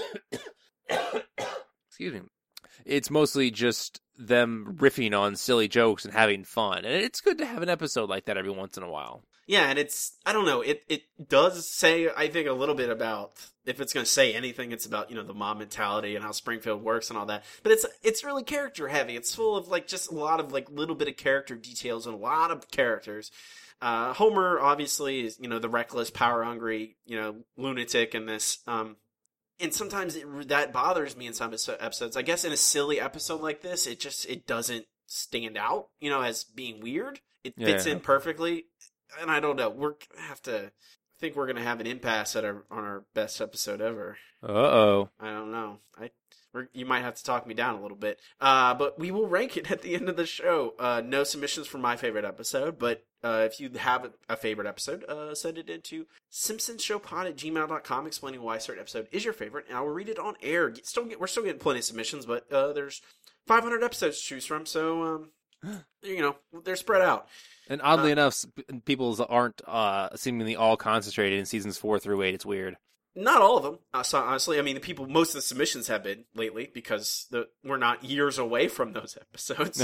excuse me. It's mostly just them riffing on silly jokes and having fun, and it's good to have an episode like that every once in a while. Yeah, and it's, I don't know, it, it does say, I think, a little bit about, if it's going to say anything, it's about, you know, the mob mentality and how Springfield works and all that. But it's it's really character heavy. It's full of, like, just a lot of, like, little bit of character details and a lot of characters. Uh, Homer, obviously, is, you know, the reckless, power-hungry, you know, lunatic in this. Um, and sometimes it, that bothers me in some episodes. I guess in a silly episode like this, it just, it doesn't stand out, you know, as being weird. It fits Yeah. in perfectly. And I don't know. We're gonna have to. I think we're gonna have an impasse at our on our best episode ever. Uh oh. I don't know. I we're, you might have to talk me down a little bit. Uh, but we will rank it at the end of the show. Uh, no submissions for my favorite episode, but uh, if you have a, a favorite episode, uh, send it into simpsonshowpod at gmail dot com explaining why a certain episode is your favorite, and I will read it on air. Still, get, we're still getting plenty of submissions, but uh, there's five hundred episodes to choose from, so um, you know, they're spread out. And oddly Uh, enough, sp- people's aren't uh, seemingly all concentrated in seasons four through eight. It's weird. Not all of them, uh, so honestly. I mean, the people, most of the submissions have been lately because the, we're not years away from those episodes.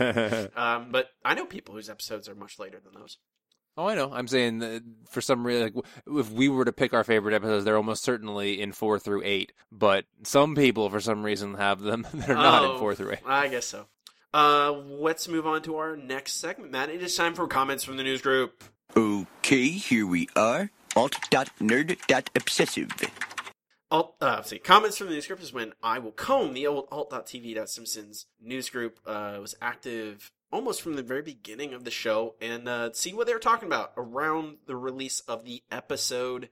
um, but I know people whose episodes are much later than those. Oh, I know. I'm saying that for some reason, like, w- if we were to pick our favorite episodes, they're almost certainly in four through eight. But some people, for some reason, have them that are not Oh, in four through eight. I guess so. Uh, let's move on to our next segment, Matt. It is time for comments from the news group. Okay, here we are. Alt.nerd.obsessive. Alt, uh, let's see. Comments from the news group is when I will comb the old alt.tv.simpsons news group uh, was active almost from the very beginning of the show and uh, see what they were talking about around the release of the episode.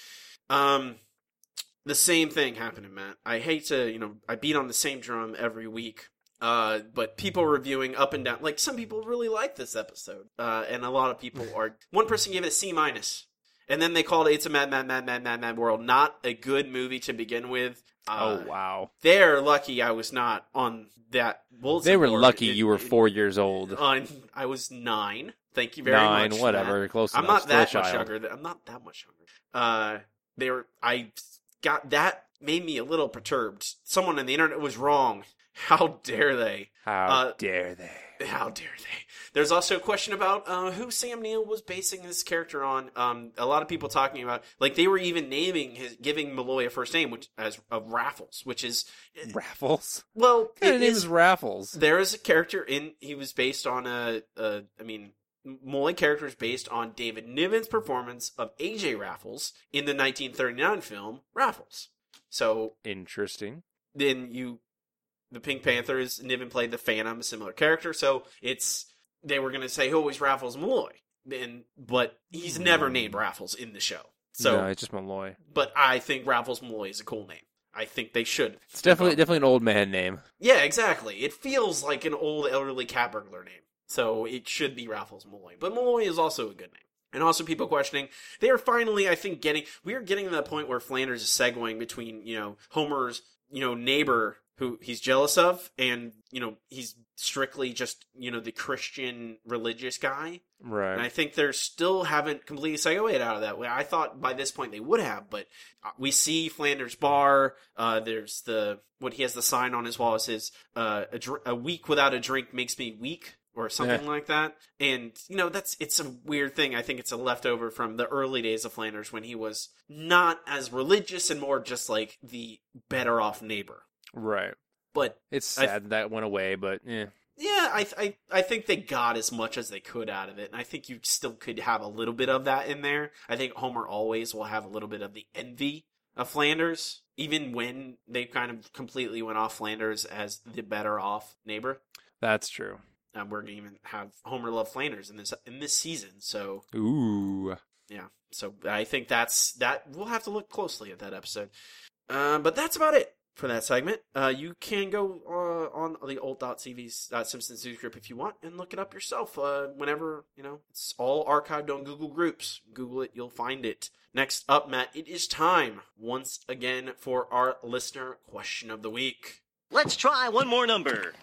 Um, the same thing happened, Matt. I hate to, you know, I beat on the same drum every week. Uh, but people reviewing up and down, like some people really like this episode, uh, and a lot of people are. One person gave it a C minus, and then they called it "It's a Mad, Mad, Mad, Mad, Mad, Mad World." Not a good movie to begin with. Uh, Oh, wow. They're lucky I was not on that bulletin They were board. lucky It- you were it- four years old. On I was nine. Thank you very Nine, much. whatever, Matt. close I'm enough, not still a that much child. younger. Than, I'm not that much younger. Uh, they were. I got that made me a little perturbed. Someone on the internet was wrong. How dare they? How Uh, dare they? How dare they? There's also a question about uh, who Sam Neill was basing this character on. Um, a lot of people talking about, like, they were even naming his, giving Malloy a first name, which as of Raffles, which is Raffles? well, What kind it of name is- is Raffles? There is a character in. He was based on a. a I mean, Malloy character is based on David Niven's performance of A J Raffles in the nineteen thirty-nine film Raffles. So Interesting. then you. The Pink Panthers, Niven played the Phantom, a similar character, so it's they were going to say, "Oh, he's Raffles Malloy," and but he's never named Raffles in the show. So, no, it's just Malloy. but I think Raffles Malloy is a cool name. I think they should. It's definitely definitely an old man name. Yeah, exactly. It feels like an old elderly cat burglar name, so it should be Raffles Malloy. But Malloy is also a good name. And also people questioning, they are finally, I think, getting, we are getting to the point where Flanders is segueing between, you know, Homer's, you know, neighbor who he's jealous of, and, you know, he's strictly just, you know, the Christian religious guy. Right. And I think they still haven't completely segued out of that way. I thought by this point they would have, but we see Flanders' bar. Uh, there's the, what he has the sign on his wall. It says, uh, a, dr- a week without a drink makes me weak, or something Yeah. like that. And, you know, that's, it's a weird thing. I think it's a leftover from the early days of Flanders when he was not as religious and more just like the better off neighbor. Right. But It's I- sad that went away, but yeah. Yeah, I, I I think they got as much as they could out of it, and I think you still could have a little bit of that in there. I think Homer always will have a little bit of the envy of Flanders, even when they kind of completely went off Flanders as the better off neighbor. That's true. Uh, we're gonna even have Homer love Flanders in this in this season, so Ooh. yeah. So I think that's that. We'll have to look closely at that episode. Uh, but that's about it for that segment. Uh, you can go uh, on the alt.tv's uh, Simpsons News Group if you want and look it up yourself. Uh, whenever, you know, it's all archived on Google Groups. Google it, you'll find it. Next up, Matt, it is time once again for our listener question of the week. Let's try one more number.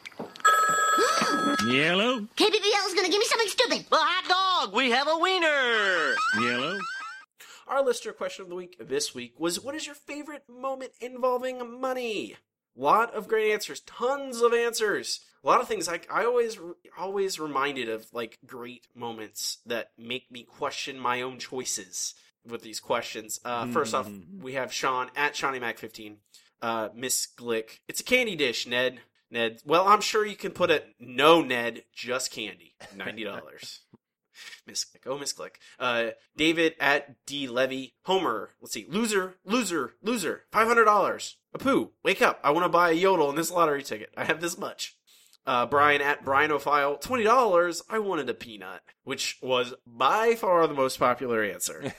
Yellow, K B B L is gonna give me something stupid. The hot dog! We have a wiener! yellow, Our listener question of the week this week was, what is your favorite moment involving money? Lot of great answers, tons of answers. A lot of things like I always always reminded of like great moments that make me question my own choices with these questions. Uh, first off, we have Sean at Shawnee Mac fifteen. Uh, Miss Glick, it's a candy dish, Ned. Ned, well, I'm sure you can put it. No, Ned, just candy. ninety dollars. Miss Glick. Oh, Miss Glick. Uh, David at D Levy. Homer. Let's see. Loser, loser, loser. five hundred dollars. Apu, wake up. I want to buy a yodel in this lottery ticket. I have this much. Uh, Brian at Brian O'File. twenty dollars. I wanted a peanut. Which was by far the most popular answer.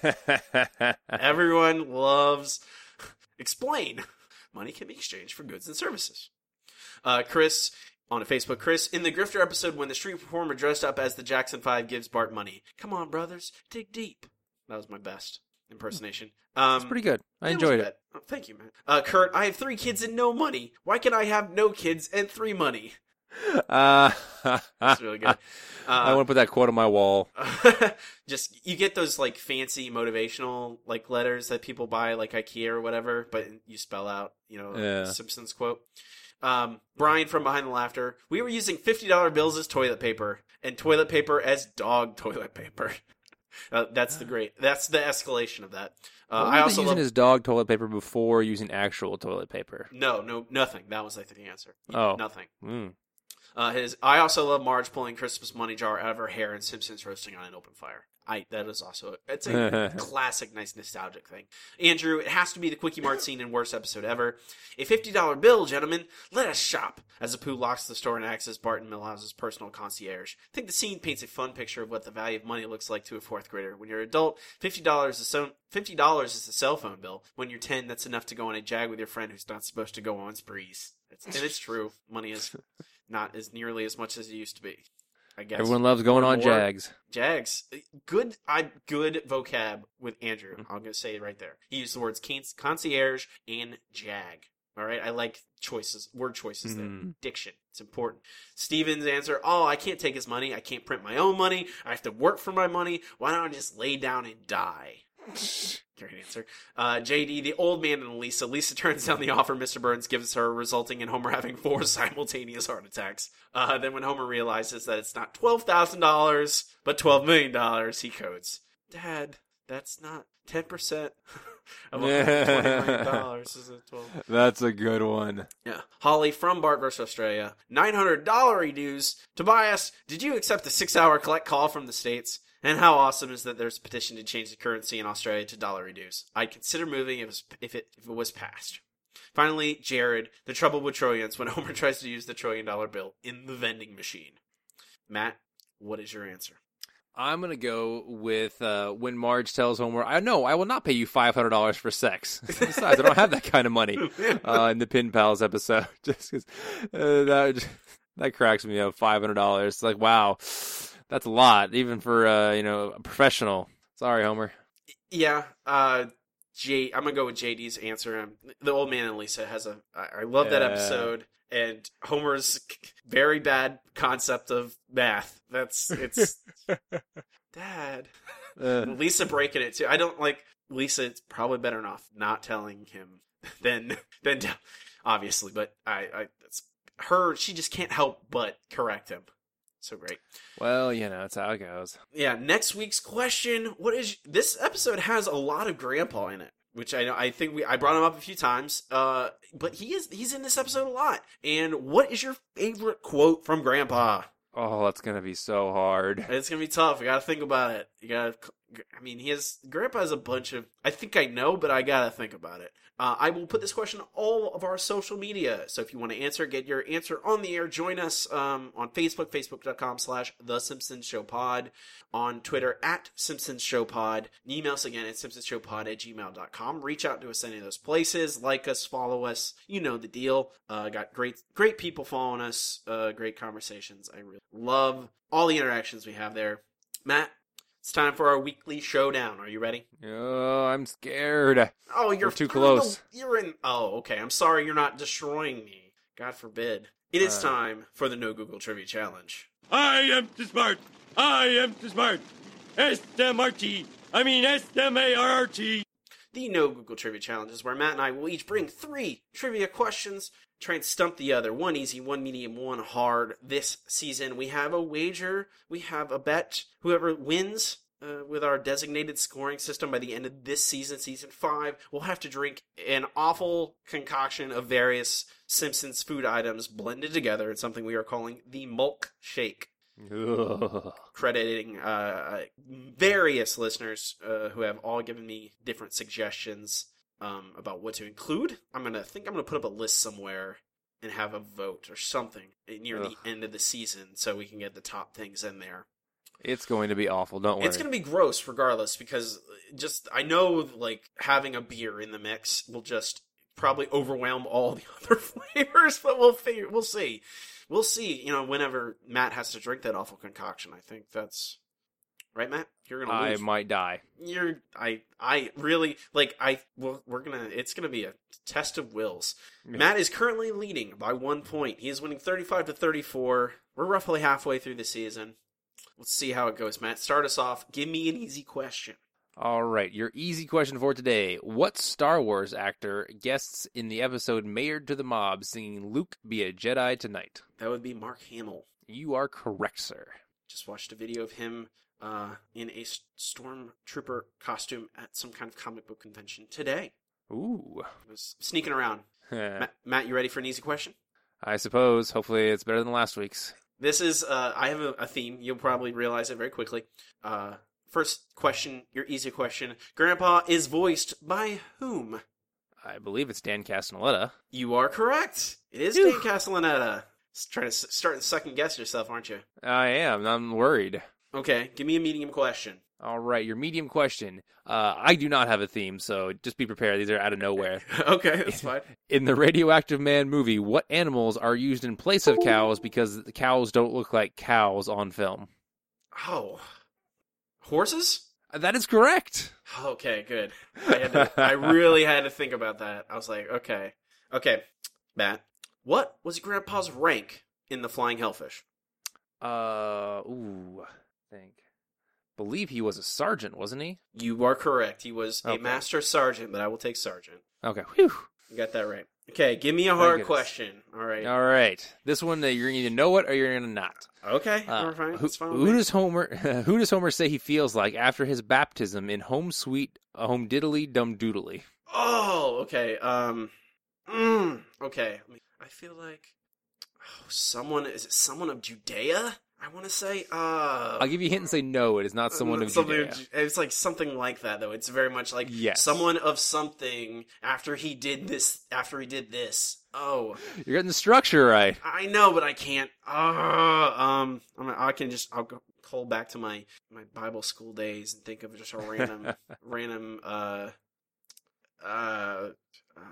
Everyone loves... Explain. Money can be exchanged for goods and services. Uh, Chris... On a Facebook, Chris, in the Grifter episode when the street performer dressed up as the Jackson five gives Bart money. Come on, brothers, dig deep. That was my best impersonation. Um, It's pretty good. I it enjoyed was it. good. Oh, thank you, man. Uh, Kurt, I have three kids and no money. Why can I have no kids and three money? Uh, That's really good. Uh, I want to put that quote on my wall. Just you get those like fancy motivational like letters that people buy like IKEA or whatever, but you spell out you know Yeah. Simpsons quote. Um, Brian from Behind the Laughter. We were using fifty dollar bills as toilet paper and toilet paper as dog toilet paper. Uh, that's the great. That's the escalation of that. Uh, What I was also he using love, his dog toilet paper before using actual toilet paper. no, no, nothing. That was I think the answer. Oh. Nothing. Mm. Uh, his. I also love Marge pulling Christmas money jar out of her hair and Simpsons roasting on an open fire. I that is also it's a classic, nice nostalgic thing. Andrew, it has to be the Quickie Mart scene in worst episode ever. A fifty dollar bill, gentlemen. Let us shop. As Apu locks the store and acts as Bart and Milhouse's personal concierge. I think the scene paints a fun picture of what the value of money looks like to a fourth grader. When you're an adult, fifty dollars is so fifty dollars is a cell phone bill. When you're ten, that's enough to go on a jag with your friend who's not supposed to go on sprees. It's, and it's true. Money is not as nearly as much as it used to be. I guess Everyone loves going Or on more. Jags. Jags, good. I good vocab with Andrew. I'm gonna say it right there. He used the words con- concierge and jag. All right, I like choices, word choices there. Mhm. Diction, it's important. Steven's answer: oh, I can't take his money. I can't print my own money. I have to work for my money. Why don't I just lay down and die? Great answer. Uh, J D, the old man and Lisa. Lisa turns down the offer Mister Burns gives her, resulting in Homer having four simultaneous heart attacks. Uh, then when Homer realizes that it's not twelve thousand dollars, but twelve million dollars, he codes, Dad, that's not ten percent of one hundred twenty million dollars. Is it twelve? That's a good one. Yeah. Holly from Bart versus. Australia. nine hundred dollars dues. Tobias, did you accept a six hour collect call from the States? And how awesome is that there's a petition to change the currency in Australia to dollar reduce? I'd consider moving if it was, if it, if it was passed. Finally, Jared, the trouble with trillions when Homer tries to use the trillion dollar bill in the vending machine. Matt, what is your answer? I'm going to go with uh, when Marge tells Homer, I know, I will not pay you five hundred dollars for sex. Besides, I don't have that kind of money uh, in the Pin Pals episode. Just because uh, that, that cracks me up, five hundred dollars. It's like, wow. That's a lot, even for uh, you know a professional. Sorry, Homer. Yeah, uh, J. I'm gonna go with J D's answer. Um, the old man and Lisa has a. I, I love that Yeah. episode, and Homer's very bad concept of math. That's it's. Dad, Uh. Lisa breaking it too. I don't like Lisa. It's probably better off not telling him than than tell- obviously, but I, I it's her. She just can't help but correct him. So great. Well, you know, that's how it goes. Yeah, next week's question. What is this episode has a lot of Grandpa in it, which I know I think we I brought him up a few times. Uh, but he is he's in this episode a lot. And what is your favorite quote from Grandpa? Oh, that's gonna be so hard. It's gonna be tough. You gotta think about it. You gotta. I mean, he has Grandpa has a bunch of. I think I know, but I gotta think about it. Uh, I will put this question on all of our social media. So if you want to answer, get your answer on the air. Join us um, on Facebook, facebook.com slash The Simpsons Show Pod. On Twitter, at Simpsons Show Pod. Email us again at simpsonsshowpod at gmail dot com. Reach out to us any of those places. Like us, follow us. You know the deal. Uh, got great great people following us. Uh, great conversations. I really love all the interactions we have there. Matt, it's time for our weekly showdown. Are you ready? Oh, I'm scared. Oh, you're We're too you're in close. the- you're in. Oh, okay. I'm sorry. You're not destroying me. God forbid. It is Uh. time for the No Google Trivia Challenge. I am too smart. I am too smart. S M R T. I mean S M A R R T. The No Google Trivia Challenge is where Matt and I will each bring three trivia questions, try and stump the other. One easy, one medium, one hard. This season we have a wager, we have a bet. Whoever wins uh, with our designated scoring system by the end of this season, season five, will have to drink an awful concoction of various Simpsons food items blended together in something we are calling the Mulk Shake. Ugh. Crediting uh, various listeners uh, who have all given me different suggestions um, about what to include. I'm gonna think I'm gonna put up a list somewhere and have a vote or something near Ugh. the end of the season so we can get the top things in there. It's going to be awful. Don't worry. It's gonna be gross regardless because just I know like having a beer in the mix will just probably overwhelm all the other flavors, but we'll figure. We'll see. We'll see, you know, whenever Matt has to drink that awful concoction. I think that's right, Matt? You're gonna I lose. might die. You're I I really like I well we're gonna it's gonna be a test of wills. Yeah. Matt is currently leading by one point. He is winning thirty-five to thirty-four. We're roughly halfway through the season. Let's see how it goes, Matt. Start us off. Give me an easy question. All right, your easy question for today. What Star Wars actor guests in the episode Mayor to the Mob singing Luke Be a Jedi Tonight? That would be Mark Hamill. You are correct, sir. Just watched a video of him uh, in a stormtrooper costume at some kind of comic book convention today. Ooh. I was sneaking around. Matt, Matt, you ready for an easy question? I suppose. Hopefully it's better than last week's. This is, uh, I have a, a theme. You'll probably realize it very quickly. Uh, first question, your easy question. Grandpa is voiced by whom? I believe it's Dan Castellaneta. You are correct. It is Dan Castellaneta. Trying to start and second guess yourself, aren't you? I am. I'm worried. Okay, give me a medium question. All right, your medium question. Uh, I do not have a theme, so just be prepared. These are out of nowhere. Okay, that's fine. In the Radioactive Man movie, what animals are used in place of cows because the cows don't look like cows on film? Oh. Horses? That is correct. Okay, good. I, had to, I really had to think about that. I was like, okay. Okay, Matt. What was Grandpa's rank in the Flying Hellfish? Uh, ooh, I think. Believe he was a sergeant, wasn't he? You are correct. He was Okay. a master sergeant, but I will take sergeant. Okay, whew. You got that right. Okay, give me a hard question. All right. All right. This one, uh, you're going to either know it or you're going to not. Okay, Uh, we're fine. who, It's fine with who me. does Homer? Who does Homer say he feels like after his baptism in Home Sweet Home Diddly Dum Doodly? Oh, okay. Um, mm, okay. I feel like oh, someone is it someone of Judea? I want to say. Uh, I'll give you a hint and say no. It is not someone of something Judea. Ju- It's like something like that, though. It's very much like Yes. someone of something after he did this. After he did this. Oh, You're getting the structure right. I know, but I can't. Uh, um, I'm, I can just. I'll go call back to my my Bible school days and think of just a random random. Uh, uh, uh,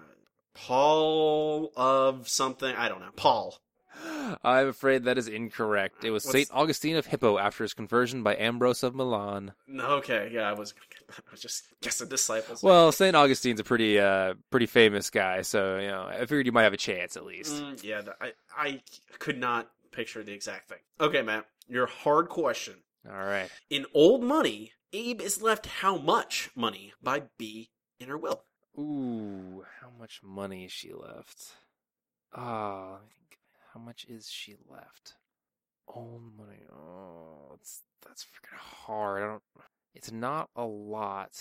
Paul of something. I don't know. Paul. I'm afraid that is incorrect. It was What's- Saint Augustine of Hippo after his conversion by Ambrose of Milan. No, okay, yeah, I was. I was just guessing disciples. Well, Saint Augustine's a pretty, uh, pretty famous guy, so you know I figured you might have a chance at least. Mm, yeah, th- I I could not picture the exact thing. Okay, Matt, your hard question. All right. In Old Money, Abe is left how much money by B in her will? Ooh, how much money is she left? Ah, let me think. How much is she left? Old money. Oh, it's that's freaking hard. I don't. It's not a lot.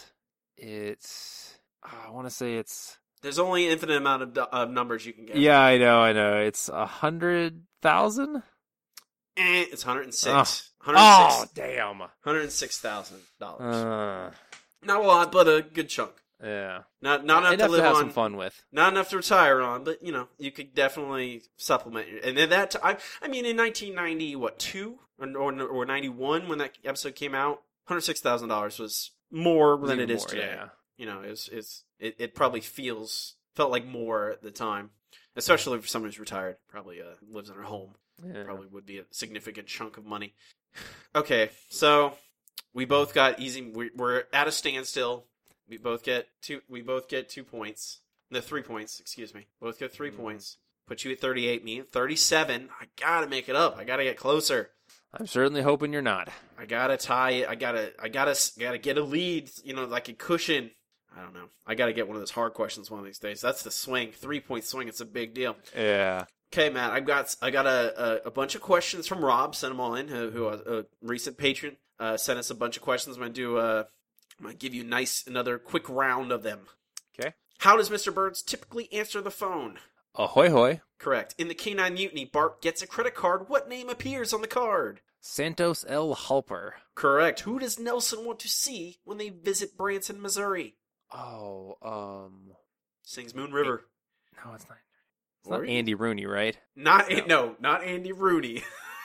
It's. I want to say it's. There's only an infinite amount of, du- of numbers you can get. Yeah, I know, I know. It's a hundred thousand. Eh, it's one hundred six. Oh. one hundred six Oh, damn. one hundred six thousand dollars. Uh, Not a lot, but a good chunk. yeah. Not not enough, Enough to live to have on. some fun with. Not enough to retire on, but you know you could definitely supplement. Your, and then that t- I I mean in nineteen ninety what two or or, or ninety-one when that episode came out, one hundred six thousand dollars was more Was than even it is more, today. yeah. You know, it's it's it, it probably feels felt like more at the time, especially for someone who's retired. Probably uh, lives in their home. Yeah. Probably would be a significant chunk of money. Okay, so we both got easy. We, we're at a standstill. We both get two. We both get two points. No, three points. Excuse me. Both get three Mm. points. Put you at thirty-eight. Me at thirty-seven. I gotta make it up. I gotta get closer. I'm certainly hoping you're not. I gotta tie it. I gotta. I gotta. Gotta get a lead. You know, like a cushion. I don't know. I gotta get one of those hard questions one of these days. That's the swing. Three point swing. It's a big deal. Yeah. Okay, Matt. I've got. I got a, a, a bunch of questions from Rob. Sent them all in. Who, who a, a recent patron uh, sent us a bunch of questions. I'm gonna do. Uh, I'm gonna give you nice another quick round of them. Okay. How does Mister Burns typically answer the phone? Ahoy hoy. Correct. In the K nine Mutiny, Bart gets a credit card. What name appears on the card? Santos L. Halper. Correct. Who does Nelson want to see when they visit Branson, Missouri? Oh, um... Sings Moon River. No, it's not. It's Or- not Andy Rooney, right? Not no, no not Andy Rooney.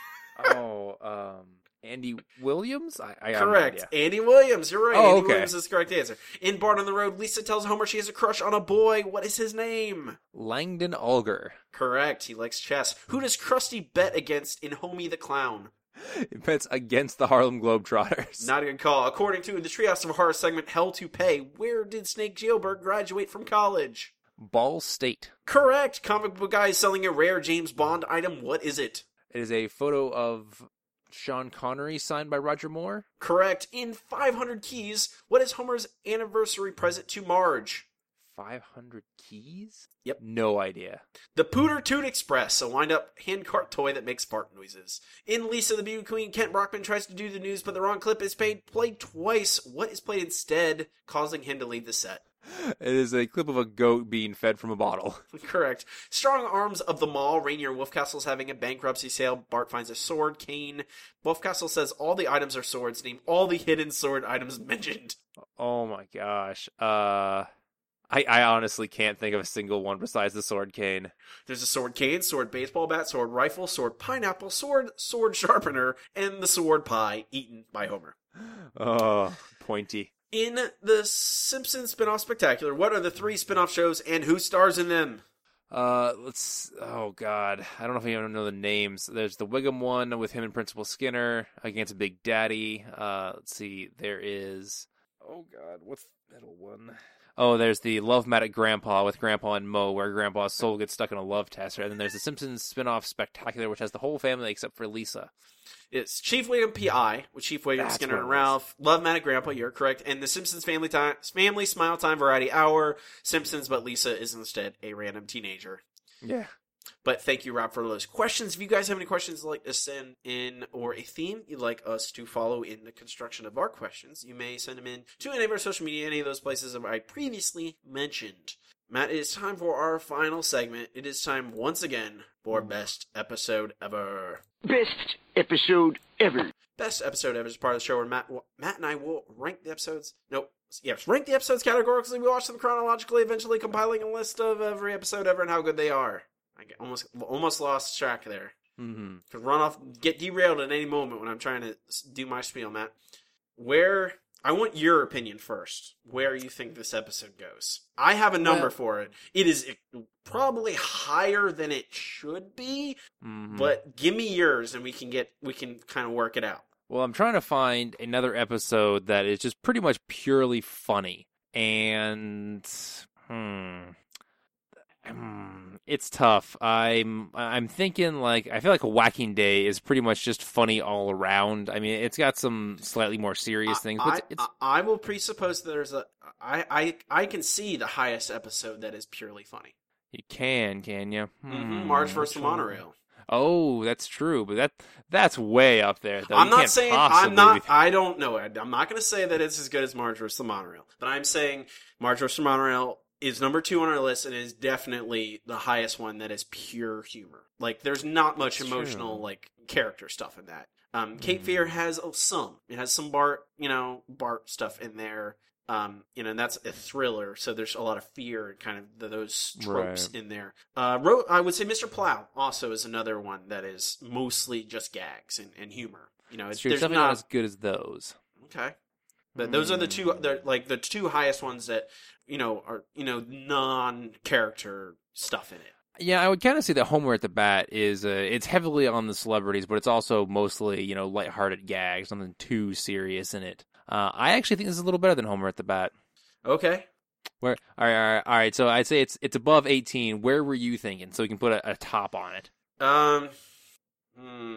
Oh, um... Andy Williams? I, I have no Correct. idea. Andy Williams. You're right. Oh, Andy okay. Williams is the correct answer. In Bart on the Road, Lisa tells Homer she has a crush on a boy. What is his name? Langdon Alger. Correct. He likes chess. Who does Krusty bet against in Homie the Clown? It bets against the Harlem Globetrotters. Not a good call. According to the Treehouse of Horror segment, Hell to Pay, where did Snake Jailbird graduate from college? Ball State. Correct. Comic book guy is selling a rare James Bond item. What is it? It is a photo of Sean Connery signed by Roger Moore. Correct. In five hundred keys, what is Homer's anniversary present to Marge? five hundred keys? Yep. No idea. The Pooter Toot Express, a wind-up handcart toy that makes fart noises. In Lisa the Beauty Queen, Kent Brockman tries to do the news, but the wrong clip is played, played twice. What is played instead, causing him to leave the set? It is a clip of a goat being fed from a bottle. Correct. Strong arms of the mall. Rainier Wolfcastle's having a bankruptcy sale. Bart finds a sword, cane. Wolfcastle says all the items are swords. Name all the hidden sword items mentioned. Oh my gosh. Uh... I, I honestly can't think of a single one besides the sword cane. There's a sword cane, sword baseball bat, sword rifle, sword pineapple, sword sword sharpener, and the sword pie eaten by Homer. Oh, pointy. In the Simpsons spin-off spectacular, what are the three spin-off shows and who stars in them? Uh, let's, oh god, I don't know if you even know the names. There's the Wiggum one with him and Principal Skinner against Big Daddy. Uh, let's see, there is, oh god, what's the middle one? Oh, there's the Love-Matic Grandpa with Grandpa and Moe, where Grandpa's soul gets stuck in a love tester. And then there's the Simpsons spin-off Spectacular, which has the whole family except for Lisa. It's Chief Wiggum P I, with Chief Wiggum, That's Skinner, what and it Ralph. Love-Matic Grandpa, you're correct. And the Simpsons Family Time, Family Smile Time Variety Hour. Simpsons, but Lisa is instead a random teenager. Yeah. But thank you, Rob, for those questions. If you guys have any questions you'd like to send in or a theme you'd like us to follow in the construction of our questions, you may send them in to any of our social media, any of those places that I previously mentioned. Matt, it is time for our final segment. It is time, once again, for Best Episode Ever. Best episode ever. Best Episode Ever is part of the show where Matt, Matt and I will rank the episodes. Nope. Yes, rank the episodes categorically. We watch them chronologically, eventually compiling a list of every episode ever and how good they are. I almost almost lost track there. Mm-hmm. Could run off, get derailed at any moment when I'm trying to do my spiel, Matt. Where, I want your opinion first. Where you think this episode goes? I have a number Well, for it. It is probably higher than it should be, mm-hmm. but give me yours and we can get we can kind of work it out. Well, I'm trying to find another episode that is just pretty much purely funny. And, hmm... It's tough. I'm I'm thinking like I feel like a Whacking Day is pretty much just funny all around. I mean, it's got some slightly more serious things, but I, it's, it's I, I will presuppose there's a I, I I can see the highest episode that is purely funny. You can, can you? Mm-hmm. Hmm, Marge versus the which one? Monorail. Oh, that's true, but that that's way up there. Though. I'm You not can't saying possibly I'm not. be- I don't know. I'm not going to say that it's as good as Marge versus the Monorail, but I'm saying Marge versus the Monorail is number two on our list and is definitely the highest one that is pure humor. Like, there's not much That's emotional, true. like, character stuff in that. Um, Cape Fear has oh, some. It has some Bart, you know, Bart stuff in there. Um, you know, and that's a thriller, so there's a lot of fear and kind of the, those tropes Right. in there. Uh, Ro- I would say Mister Plow also is another one that is mostly just gags and, and humor. You know, It's it's, true. It's there's definitely not not as good as those. okay. But those are the two, they're like the two highest ones that, you know, are, you know, non-character stuff in it. Yeah, I would kind of say that Homer at the Bat is uh, it's heavily on the celebrities, but it's also mostly, you know, lighthearted gags, nothing too serious in it. Uh, I actually think this is a little better than Homer at the Bat. Okay. Where all right, all right, all right. So I'd say it's it's above eighteen. Where were you thinking? So we can put a, a top on it. Um, hmm.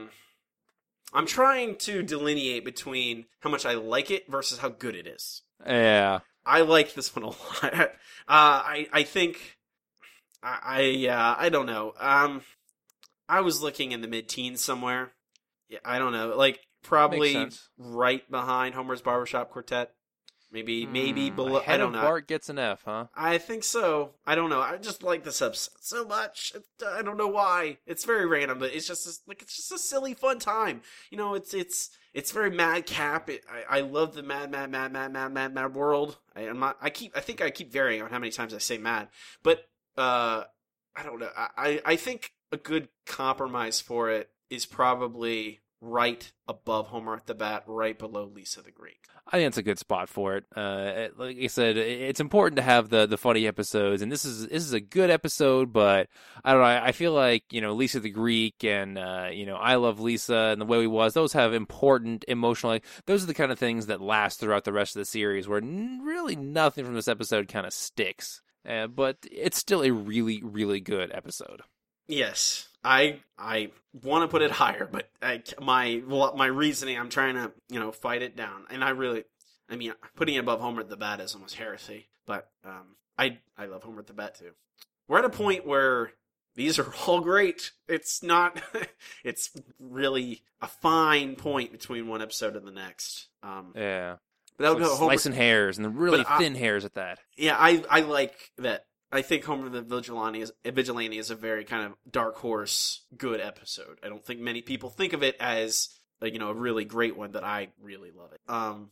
I'm trying to delineate between how much I like it versus how good it is. Yeah. I like this one a lot. uh, I I think I I, yeah, I don't know. Um, I was looking in the mid-teens somewhere. Yeah, I don't know. Like probably Makes sense. right behind Homer's Barbershop Quartet. Maybe maybe Hmm, below. ahead I don't of know. Bart gets an F, huh? I think so. I don't know. I just like this episode so much. I don't know why. It's very random, but it's just a, like it's just a silly, fun time. You know, it's it's it's very madcap. It, I I love the mad, mad, mad, mad, mad, mad, mad world. I, I'm not. I keep. I think I keep varying on how many times I say mad, but uh, I don't know. I I think a good compromise for it is probably right above Homer at the Bat, right below Lisa the Greek. I think that's a good spot for it. Uh, it- like I said, it- it's important to have the, the funny episodes, and this is this is a good episode. But I don't know. I, I feel like you know Lisa the Greek and uh, you know I Love Lisa and The Way We Was. Those have important emotional. Like, those are the kind of things that last throughout the rest of the series, where n- really nothing from this episode kind of sticks. Uh, but it's still a really really good episode. Yes, I I want to put it higher, but I, my well, my reasoning, I'm trying to you know fight it down, and I really, I mean, putting it above Homer at the Bat is almost heresy. But um, I I love Homer at the Bat too. We're at a point where these are all great. It's not, it's really a fine point between one episode and the next. Um, Yeah, but that would So go Homer, slicing hairs and the really But I- thin hairs at that. yeah, I I like that. I think Homer the Vigilante is, Vigilante is a very kind of dark horse good episode. I don't think many people think of it as like, you know, a really great one, but I really love it. Um,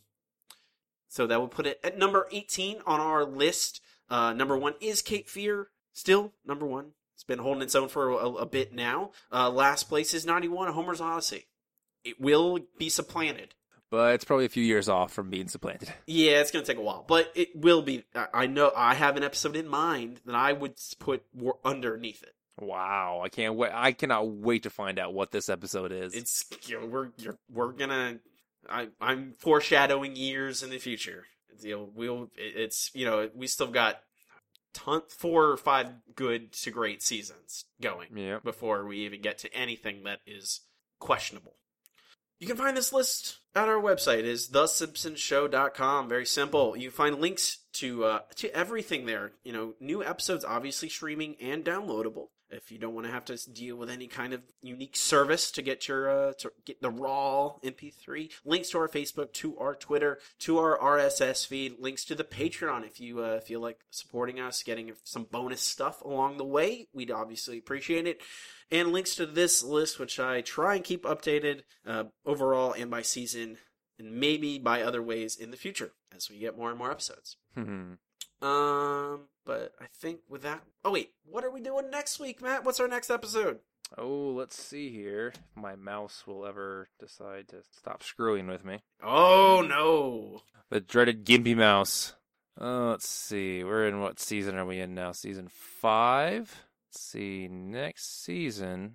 so that will put it at number eighteen on our list. Uh, number one is Cape Fear, still number one. It's been holding its own for a, a bit now. Uh, last place is ninety-one, Homer's Odyssey. It will be supplanted. But it's probably a few years off from being supplanted. Yeah, it's going to take a while, but it will be. I I know I have an episode in mind that I would put war- underneath it. Wow, I can't wait! I cannot wait to find out what this episode is. It's you know, we're you're, we're gonna. I I'm foreshadowing years in the future. You know, we'll. It's you know we still got ton, four or five good to great seasons going Yeah. before we even get to anything that is questionable. You can find this list at our website, is the simpsons show dot com. Very simple. You find links to uh, to everything there. You know, new episodes obviously streaming and downloadable. If you don't want to have to deal with any kind of unique service to get your uh, to get the raw M P three, links to our Facebook, to our Twitter, to our R S S feed, links to the Patreon if you uh, feel like supporting us, getting some bonus stuff along the way. We'd obviously appreciate it. And links to this list, which I try and keep updated uh, overall and by season, and maybe by other ways in the future as we get more and more episodes. Um, but I think with that, oh wait, what are we doing next week, Matt? What's our next episode? Oh, let's see here. If my mouse will ever decide to stop screwing with me. Oh no, The dreaded Gimpy Mouse. Uh, let's see. We're in what season are we in now? Season five? Let's see. Next season.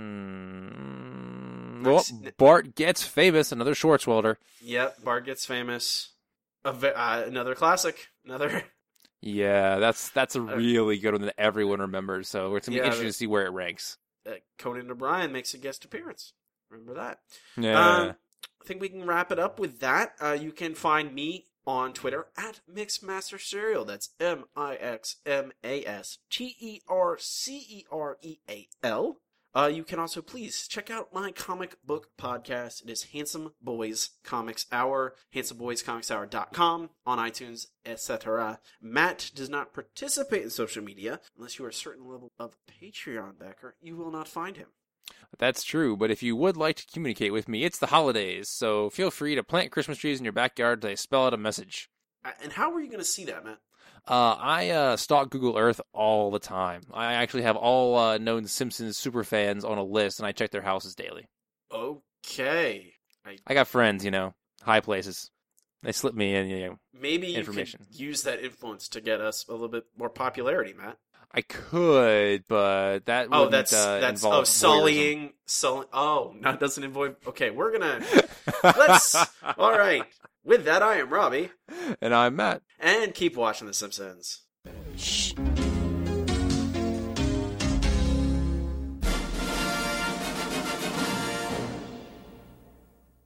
Hmm. Well, Next- Bart Gets Famous. Another Schwartzwelder. Yep, Bart Gets Famous. A ve- uh, another classic. Another. Yeah, that's that's a really good one that everyone remembers. So it's gonna be Yeah, interesting the- to see where it ranks. Uh, Conan O'Brien makes a guest appearance. Remember that? Yeah. Um, I think we can wrap it up with that. Uh, you can find me on Twitter at Mixmaster Cereal. That's M I X M A S T E R C E R E A L. Uh, you can also please check out my comic book podcast. It is Handsome Boys Comics Hour, handsome boys comics hour dot com, on iTunes, et cetera. Matt does not participate in social media. Unless you are a certain level of Patreon backer, you will not find him. That's true, but if you would like to communicate with me, it's the holidays, so feel free to plant Christmas trees in your backyard to spell out a message. Uh, And how are you going to see that, Matt? Uh, I uh, stalk Google Earth all the time. I actually have all uh, known Simpsons superfans on a list, and I check their houses daily. Okay. I, I got friends, you know, high places. They slip me in, you know, maybe you information. could use that influence to get us a little bit more popularity, Matt. I could, but that Oh, wouldn't, that's uh, that's involve oh voyeurism. sullying, sullying. Oh, no, it doesn't involve. Okay, we're gonna let's. All right. With that, I am Robbie, And I'm Matt. and keep watching The Simpsons. Shh.